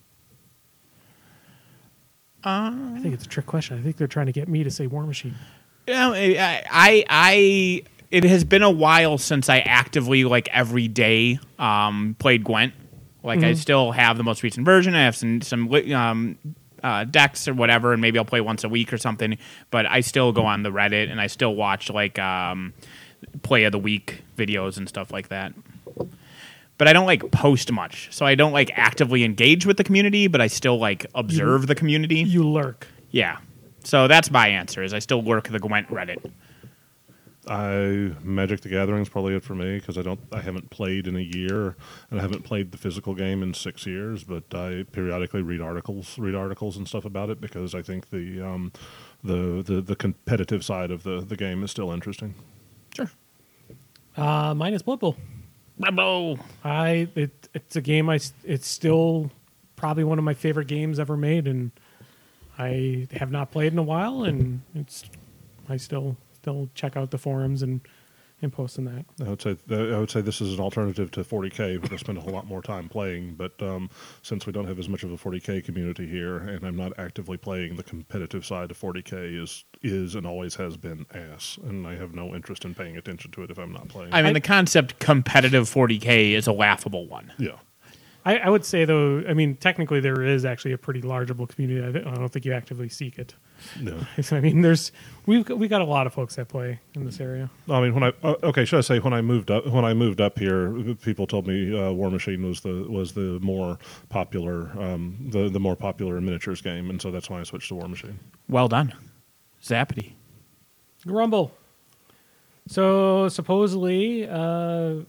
Uh, I think it's a trick question. I think they're trying to get me to say War Machine. you know, I, I, I, it has been a while since I actively, like every day, um, played Gwent. Like I still have the most recent version. I have some some um, uh, decks or whatever, and maybe I'll play once a week or something. But I still go on the Reddit and I still watch like um, play of the week videos and stuff like that. But I don't like post much, so I don't like actively engage with the community. But I still like observe You- the community. You lurk. Yeah. So that's my answer. Is I still work the Gwent Reddit. I Magic the Gathering is probably it for me because I don't I haven't played in a year and I haven't played the physical game in six years. But I periodically read articles, read articles and stuff about it because I think the um, the, the the competitive side of the, the game is still interesting. Sure. Uh, mine is Blood Bowl. Rebel. I it it's a game I s- it's still probably one of my favorite games ever made, and I have not played in a while, and it's I still still check out the forums and and post in that. I would say I would say this is an alternative to forty K, but I spend a whole lot more time playing. But um, since we don't have as much of a forty K community here, and I'm not actively playing, the competitive side of forty K is is and always has been ass, and I have no interest in paying attention to it if I'm not playing. I mean, I- the concept competitive forty K is a laughable one. yeah, I, I would say though, I mean technically there is actually a pretty largeable community. I, th- I don't think you actively seek it. no. I mean, there's we've got- we got a lot of folks that play in this area. I mean, when I uh, okay, should I say when I moved up when I moved up here, people told me uh, War Machine was the was the more popular um, the the more popular miniatures game, and so that's why I switched to War Machine. Well done. Zappity. Grumble. So supposedly, uh, oh,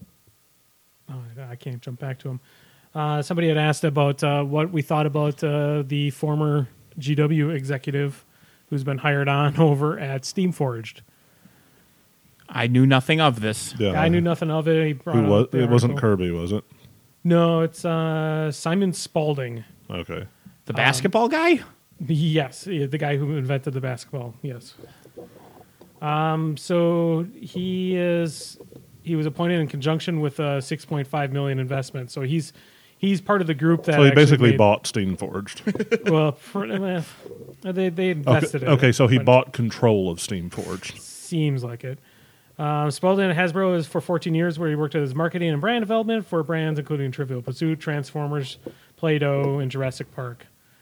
I can't jump back to him. Uh, somebody had asked about uh, what we thought about uh, the former G W executive who's been hired on over at Steamforged. I knew nothing of this. Yeah, I knew nothing of it. He brought Who up was the it? Wasn't article. Kirby, was it? No, it's uh, Simon Spalding. Okay. The basketball guy? Yes, yeah, the guy who invented the basketball. Yes. Um. So he is. He was appointed in conjunction with a six point five million investment. So he's he's part of the group that. So he actually basically made- bought Steamforged. Well, for, uh, they they Okay, invested. in okay it, so he but bought control of Steamforged. Seems like it. Um, Spalding at Hasbro is for fourteen years, where he worked as marketing and brand development for brands including Trivial Pursuit, Transformers, Play-Doh, and Jurassic Park.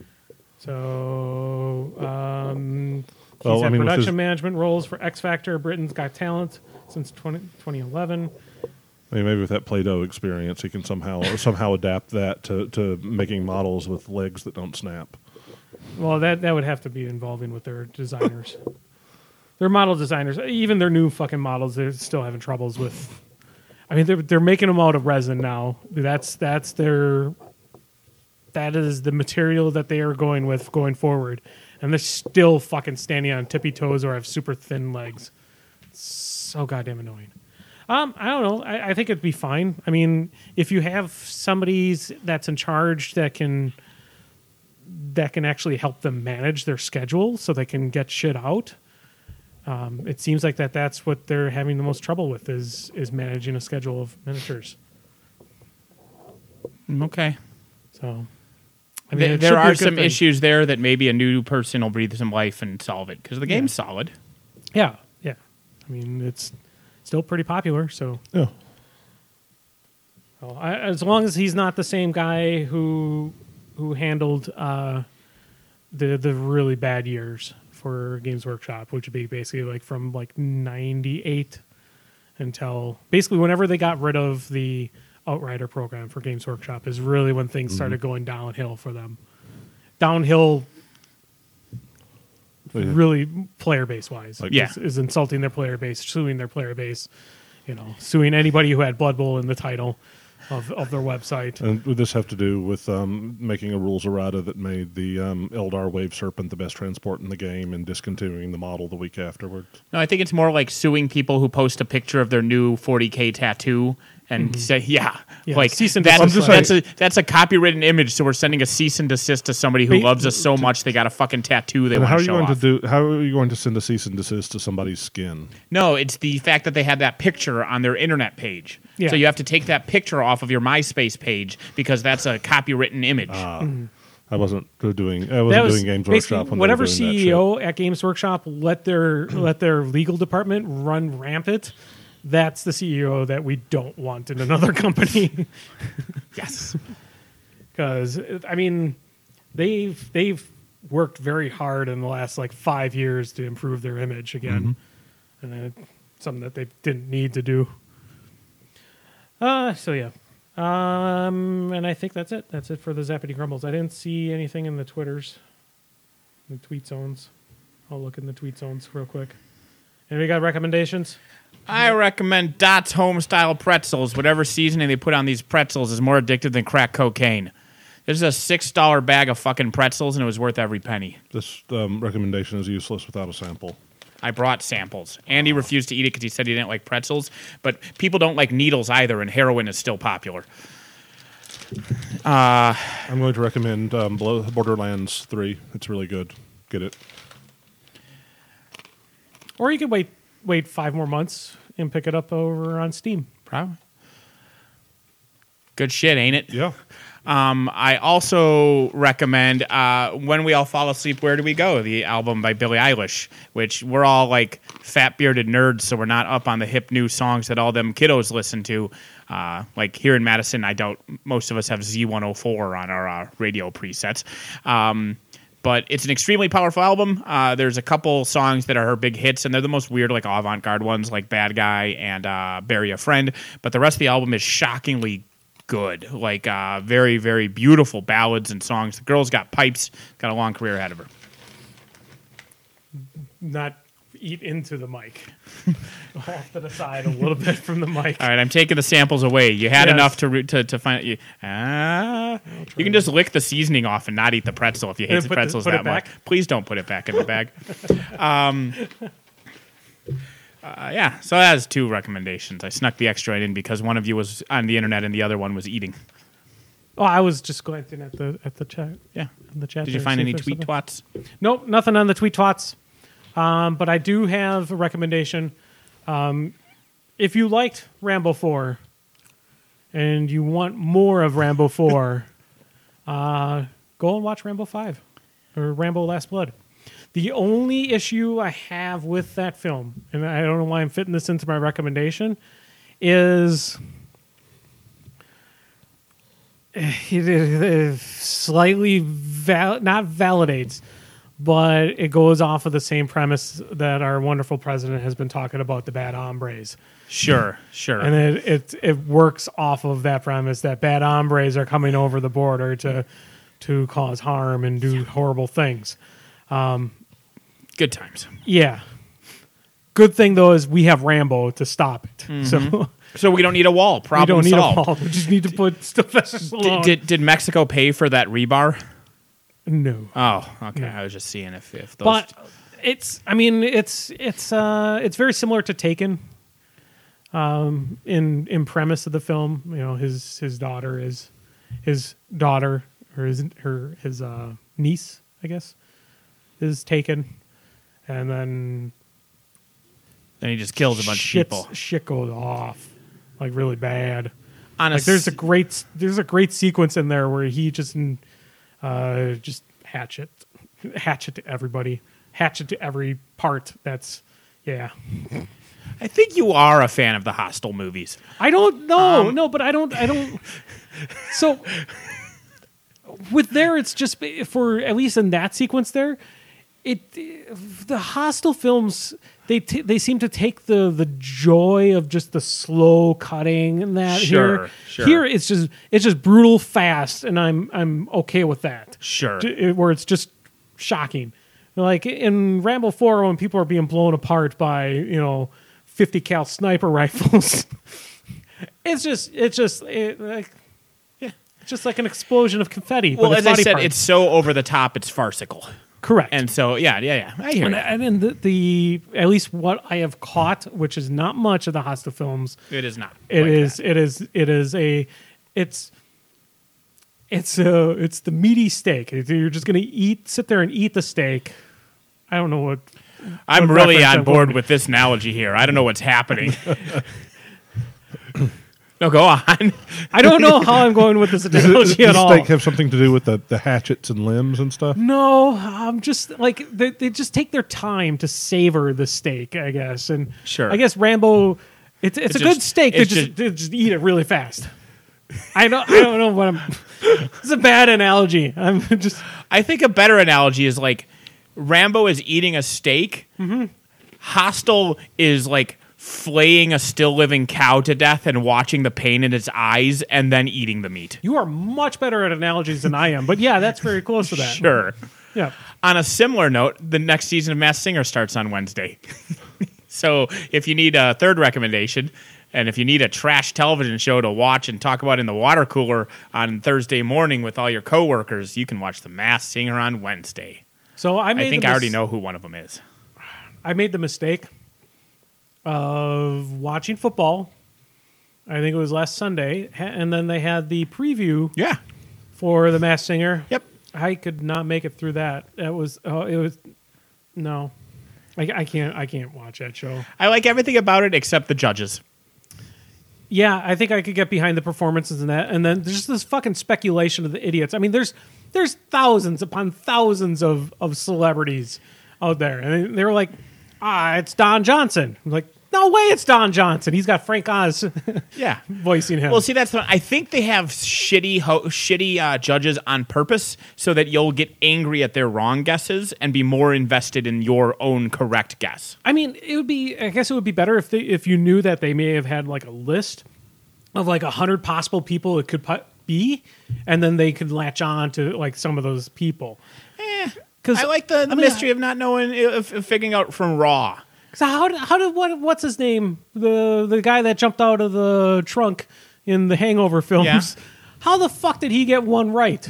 So um, he's Well, I had mean, with production his- management roles for X Factor, Britain's Got Talent since twenty, twenty eleven. I mean, maybe with that Play-Doh experience, he can somehow somehow adapt that to, to making models with legs that don't snap. Well, that that would have to be involving with their designers. Their model designers, even their new fucking models, they're still having troubles with. I mean, they're they're making them out of resin now. That's that's their. That is the material that they are going with going forward, and they're still fucking standing on tippy toes or have super thin legs. It's so goddamn annoying. Um, I don't know. I, I think it'd be fine. I mean, if you have somebody's that's in charge that can that can actually help them manage their schedule, so they can get shit out. Um, it seems like that that's what they're having the most trouble with is is managing a schedule of miniatures. Okay. So, I Th- it should there be a are good some thing. issues there that maybe a new person will breathe some life and solve it because the game's solid. Yeah, yeah. I mean, it's still pretty popular. So, Yeah. so I, as long as he's not the same guy who who handled uh, the the really bad years for Games Workshop, which would be basically like from like ninety-eight until basically whenever they got rid of the Outrider program for Games Workshop is really when things Mm-hmm. started going downhill for them. Downhill, So, yeah. really player base wise. Like- Yeah. is, is insulting their player base, suing their player base, you know, suing anybody who had Blood Bowl in the title of, of their website. And would this have to do with um, making a rules errata that made the um, Eldar Wave Serpent the best transport in the game and discontinuing the model the week afterwards? No, I think it's more like suing people who post a picture of their new forty K tattoo and say, yeah, Yeah, like cease and that's, desist that's, letter. a, that's a copywritten image. So we're sending a cease and desist to somebody who Ba- loves us so much they got a fucking tattoo they And want how to are you show going off. to do? How are you going to send a cease and desist to somebody's skin? No, it's the fact that they have that picture on their internet page. Yeah. So you have to take that picture off of your MySpace page because that's a copywritten image. I wasn't doing. I That wasn't was doing Games basically Workshop when whatever they were doing that C E O at Games Workshop let their let their legal department run rampant. That's the C E O that we don't want in another company. yes. Because I mean, they've they've worked very hard in the last like five years to improve their image again, and then something that they didn't need to do. Uh so yeah, um, and I think that's it. That's it for the Zappity Grumbles. I didn't see anything in the Twitters, the tweet zones. I'll look in the tweet zones real quick. Anybody got recommendations? I recommend Dot's home style pretzels. Whatever seasoning they put on these pretzels is more addictive than crack cocaine. This is a six dollar bag of fucking pretzels, and it was worth every penny. This um, recommendation is useless without a sample. I brought samples. Andy refused to eat it because he said he didn't like pretzels, but people don't like needles either, and heroin is still popular. I'm going to recommend um, Blo- Borderlands three. It's really good. Get it. Or you could wait wait five more months and pick it up over on Steam. Probably. Good shit, ain't it? Yeah. Um, I also recommend uh, When We All Fall Asleep, Where Do We Go? The album by Billie Eilish, which we're all like fat bearded nerds, so we're not up on the hip new songs that all them kiddos listen to. Uh, like here in Madison, I doubt most of us have Z one oh four on our uh, radio presets. Um, but it's an extremely powerful album. Uh, there's a couple songs that are her big hits, and they're the most weird, like avant-garde ones, like Bad Guy and uh, Bury a Friend. But the rest of the album is shockingly good, like uh, very, very beautiful ballads and songs. The girl's got pipes, got a long career ahead of her. Not eat into the mic. Off to the side a little bit from the mic. All right, I'm taking the samples away. You had Yes. enough to re- to to find you. Ah, you can just lick the seasoning off and not eat the pretzel if you hate And the put the- pretzels put it that much. back? Please don't put it back in the bag. um, uh, yeah, so that has two recommendations. I snuck the extra in because one of you was on the internet and the other one was eating. Oh, I was just glancing at the at the chat. Yeah. In the chat. Did you there, find see any if there's tweet something. twats? Nope, nothing on the tweet twats. Um, but I do have a recommendation. Um, if you liked Rambo four and you want more of Rambo four, uh, go and watch Rambo five or Rambo Last Blood. The only issue I have with that film, and I don't know why I'm fitting this into my recommendation, is it, it, it slightly val- not validates, but it goes off of the same premise that our wonderful president has been talking about, the bad hombres. Sure, sure. And it, it it works off of that premise that bad hombres are coming over the border to to cause harm and do horrible things. Good times. Yeah. Good thing though is we have Rambo to stop it. So So we don't need a wall. we Problem don't need solved. a wall. We just need to put Sylvester Did, Stallone. did did Mexico pay for that rebar? no. Oh, okay. No. I was just seeing if if those. But it's I mean it's it's uh it's very similar to Taken. Um in in premise of the film, you know, his his daughter is his daughter or his her his uh niece, I guess, is taken. And then then he just kills a bunch shit, of people. shit goes off like really bad. On a Like there's a s- great there's a great sequence in there where he just uh just hatchet hatchet to everybody, hatchet to every part. That's yeah. I think you are a fan of the Hostel movies. I don't know, Um, no, but I don't I don't. So with there, it's just for at least in that sequence there, it the Hostel films they t- they seem to take the the joy of just the slow cutting and that Sure, here sure. here it's just it's just brutal fast, and I'm I'm okay with that. Sure. J- where it's just shocking. Like in Rambo four, when people are being blown apart by, you know, fifty cal sniper rifles, it's just it's just it, like yeah, it's just like an explosion of confetti. Well, but as it's I body said, parts. it's so over the top, it's farcical. correct. And so, yeah, yeah, yeah. I hear and, that. and then the, the at least what I have caught, which is not much of the Hostel films, It is not. it like is that. it is it is a it's it's a it's the meaty steak. You're just gonna eat, sit there and eat the steak. I don't know what. I'm what really reference on I'm board going- with this analogy here. I don't know what's happening. No, go on. I don't know how I'm going with this Does, it, analogy does at all. steak have something to do with the, the hatchets and limbs and stuff? No, I'm just like they, they just take their time to savor the steak, I guess. And Sure. I guess Rambo, it's it's, It's a good just- steak. They it's just, just- they just eat it really fast. I don't I don't know what I'm. It's a bad analogy. I'm just I think a better analogy is like Rambo is eating a steak. Mm-hmm. Hostel is like flaying a still living cow to death and watching the pain in its eyes and then eating the meat. you are much better at analogies than I am. But yeah, that's very close to that. Sure. Yeah. On a similar note, the next season of Masked Singer starts on Wednesday. So if you need a third recommendation, and if you need a trash television show to watch and talk about in the water cooler on Thursday morning with all your coworkers, you can watch The Masked Singer on Wednesday. So I made I think the I already mis- know who one of them is. I made the mistake of watching football. I think it was last Sunday, ha- and then they had the preview Yeah. for the Masked Singer. Yep. I could not make it through that. That was oh, it was no, I, I can't I can't watch that show. I like everything about it except the judges. Yeah, I think I could get behind the performances and that, and then there's just this fucking speculation of the idiots. I mean, there's there's thousands upon thousands of of celebrities out there, and they were like, ah, it's Don Johnson. I'm like, no way, it's Don Johnson. He's got Frank Oz Yeah. voicing him. Well, see, that's the, I think they have shitty ho- shitty uh, judges on purpose so that you'll get angry at their wrong guesses and be more invested in your own correct guess. I mean, it would be. I guess it would be better if they, if you knew that they may have had like a list of like a hundred possible people it could pu- be, and then they could latch on to like some of those people. Eh, 'Cause, I like the, the I mean, mystery of not knowing, of, of figuring out from Raw. So how did, how did what what's his name, the the guy that jumped out of the trunk in the Hangover films? Yeah. How the fuck did he get one right?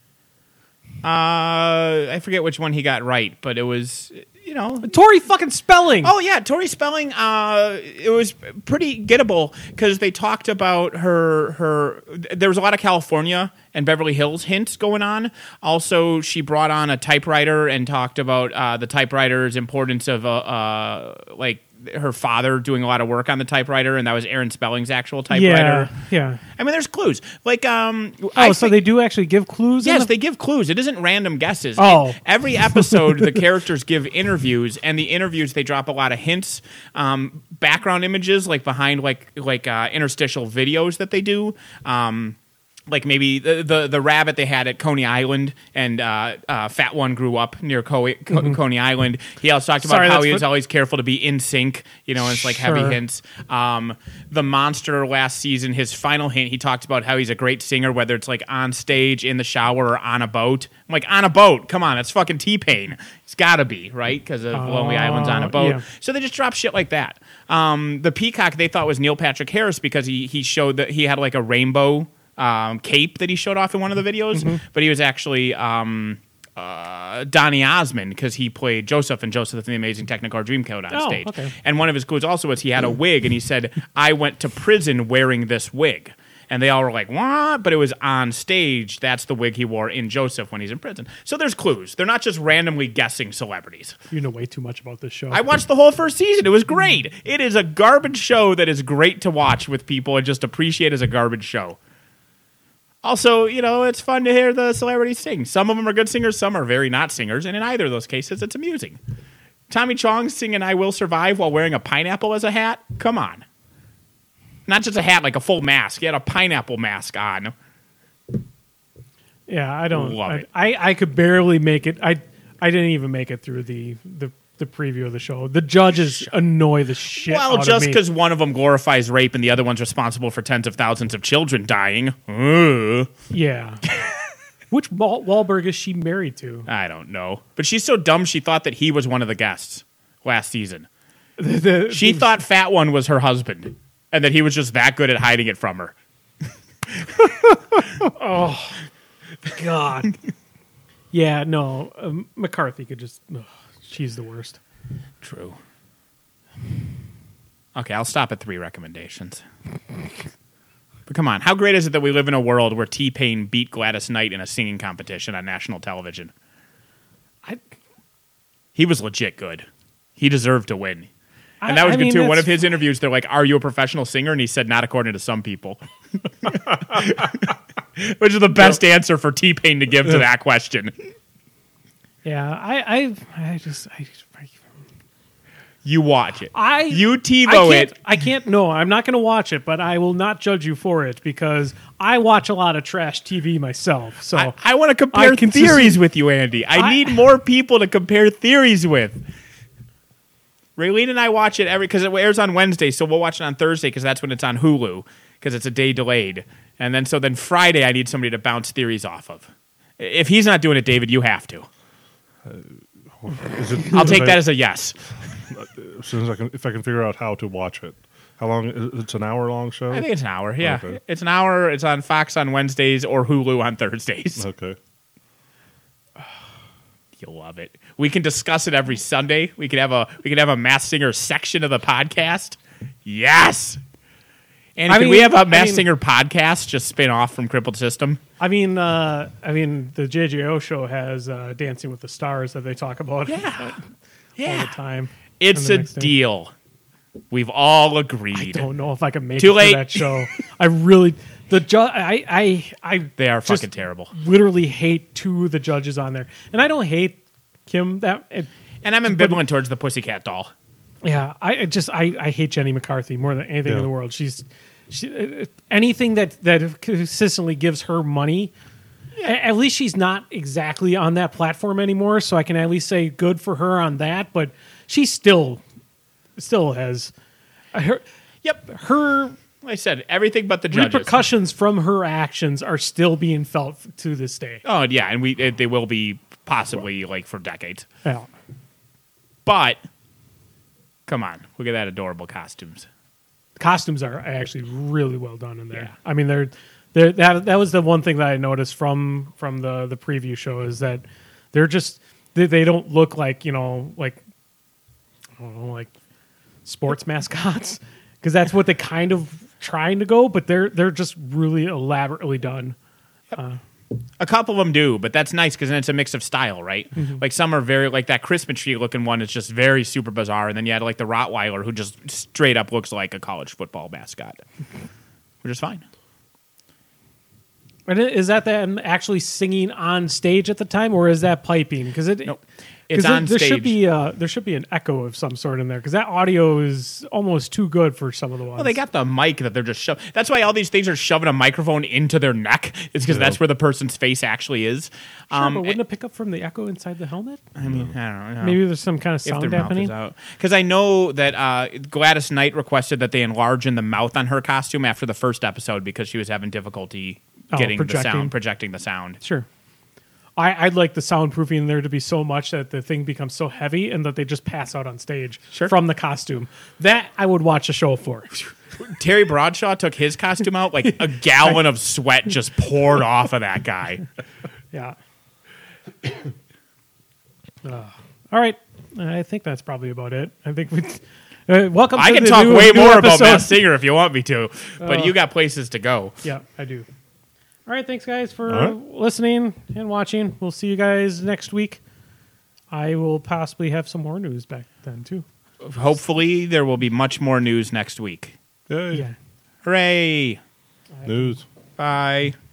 Uh, I forget which one he got right, but it was, you know. Tori fucking Spelling. Oh yeah, Tori Spelling. Uh, it was pretty gettable because they talked about her. Her there was a lot of California and Beverly Hills hints going on. Also, she brought on a typewriter and talked about uh, the typewriter's importance of uh, uh, like her father doing a lot of work on the typewriter, and that was Aaron Spelling's actual typewriter. yeah, yeah. I mean, there's clues. Like, um, Oh, I so think- they do actually give clues. in Yes, the- they give clues. It isn't random guesses. Oh. Every episode, the characters give interviews, and the interviews they drop a lot of hints, um, background images, like behind like like uh, interstitial videos that they do. Um, like maybe the, the the rabbit they had at Coney Island, and uh, uh, Fat One grew up near Co- Co- Coney Island. He also talked about Sorry, how that's he was what- always careful to be in sync, you know, and it's like heavy Sure. hints. Um, the monster last season, his final hint, he talked about how he's a great singer, whether it's like on stage, in the shower, or on a boat. I'm like, on a boat? Come on, it's fucking T-Pain. It's got to be, right? Because of Lonely Island's on a boat. yeah. So they just drop shit like that. Um, the peacock they thought was Neil Patrick Harris because he he showed that he had like a rainbow um, cape that he showed off in one of the videos, Mm-hmm. but he was actually um, uh, Donny Osmond because he played Joseph and Joseph and the Amazing Technicolor Dreamcoat on Oh, stage. okay. And one of his clues also was he had a wig, and he said, "I went to prison wearing this wig." And they all were like, what? But it was on stage. That's the wig he wore in Joseph when he's in prison. So there's clues. They're not just randomly guessing celebrities. You know way too much about this show. I watched the whole first season. It was great. It is a garbage show that is great to watch with people and just appreciate as a garbage show. Also, you know, it's fun to hear the celebrities sing. Some of them are good singers, some are very not singers, and in either of those cases, it's amusing. Tommy Chong singing I Will Survive while wearing a pineapple as a hat? Come on. Not just a hat, like a full mask. He had a pineapple mask on. yeah, I don't. Love I, it. I I could barely make it. I I didn't even make it through the the, the preview of the show. The judges annoy the shit Well, out just of me. because one of them glorifies rape and the other one's responsible for tens of thousands of children dying. Ugh. Yeah. Which Wal- Wahlberg is she married to? I don't know. But she's so dumb she thought that he was one of the guests last season. The- the- She the- thought Fat One was her husband and that he was just that good at hiding it from her. God. Yeah, no. Um, McCarthy could just. Ugh, she's the worst. True. Okay, I'll stop at three recommendations. But come on, how great is it that we live in a world where T-Pain beat Gladys Knight in a singing competition on national television? I, He was legit good. He deserved to win. And I- that was I good mean, too. One that's of his interviews, they're like, "Are you a professional singer?" And he said, "Not according to some people." Which is the best answer for T-Pain to give to that question. Yeah, I, I, I just, I, I, You watch it. I you I TiVo can't, it. I can't. No, I'm not going to watch it, but I will not judge you for it because I watch a lot of trash T V myself. So I, I want to compare I consist- theories with you, Andy. I, I- need more people to compare theories with. Raylene and I watch it every because it airs on Wednesday, so we'll watch it on Thursday because that's when it's on Hulu because it's a day delayed. And then so then Friday, I need somebody to bounce theories off of. If he's not doing it, David, you have to. Is it, I'll take if that I, as a yes. as soon as I can, if I can figure out how to watch it. How long? It's an hour long show. I think it's an hour. Yeah, Okay. it's an hour. It's on Fox on Wednesdays or Hulu on Thursdays. Okay. You'll love it. We can discuss it every Sunday. We can have a we can have a Masked Singer section of the podcast. Yes. And I can mean- we have I a Masked mean- Singer podcast just spin off from Crippled System? I mean, uh, I mean, the J J O show has uh, Dancing with the Stars that they talk about all the time. It's And the a next thing- deal. We've all I agreed. don't know if I can make Too it late. for that show. I really the ju- I I I They are just fucking terrible. literally hate two of the judges on there, and I don't hate Kim that. It, And I'm ambivalent towards the Pussycat Doll. yeah, I I just I, I hate Jenny McCarthy more than anything Yeah. in the world. She's she uh, anything that that consistently gives her money. a- At least she's not exactly on that platform anymore, so I can at least say good for her on that. But she still still has her. Yep. Her Like I said, everything but the judges. repercussions from her actions are still being felt to this day. Oh yeah, and we it, they will be possibly like for decades. Yeah. But come on, look at that adorable costumes. Costumes are actually really well done in there. Yeah. I mean, they're, they're that that was the one thing that I noticed from from the the preview show is that they're just they, they don't look like, you know, like I don't know, like sports mascots because that's what they kind of trying to go, but they're they're just really elaborately done. A couple of them do, but that's nice because then it's a mix of style, right? Mm-hmm. Like some are very like that Christmas tree looking one is just very super bizarre, and then you had like the Rottweiler who just straight up looks like a college football mascot, which is fine. And i- is that them actually singing on stage at the time, or is that piping? Because it, Nope. 'cause It's there, on there stage. should be uh, there should be an echo of some sort in there because that audio is almost too good for some of the ones. Well, they got the mic that they're just shoving. That's why all these things are shoving a microphone into their neck. It's because that's where the person's face actually is. Sure, Um, but wouldn't it pick up from the echo inside the helmet? I mean, I don't know. Maybe there's some kind of if sound their mouth dampening. is out. Because I know that uh, Gladys Knight requested that they enlarge in the mouth on her costume after the first episode because she was having difficulty Oh, getting the projecting. sound, projecting the sound. Sure. I, I'd like the soundproofing there to be so much that the thing becomes so heavy and that they just pass out on stage Sure. from the costume. That I would watch a show for. Terry Bradshaw took his costume out, like a gallon of sweat just poured off of that guy. Yeah. Uh, all right. I think that's probably about it. I think we. Uh, welcome. I to can the talk new, way new more about episode. Masked Singer if you want me to, but Oh. you got places to go. Yeah, I do. All right. Thanks, guys, for All right. listening and watching. We'll see you guys next week. I will possibly have some more news back then too. Hopefully, there will be much more news next week. Yay. Yeah. Hooray! News. Bye.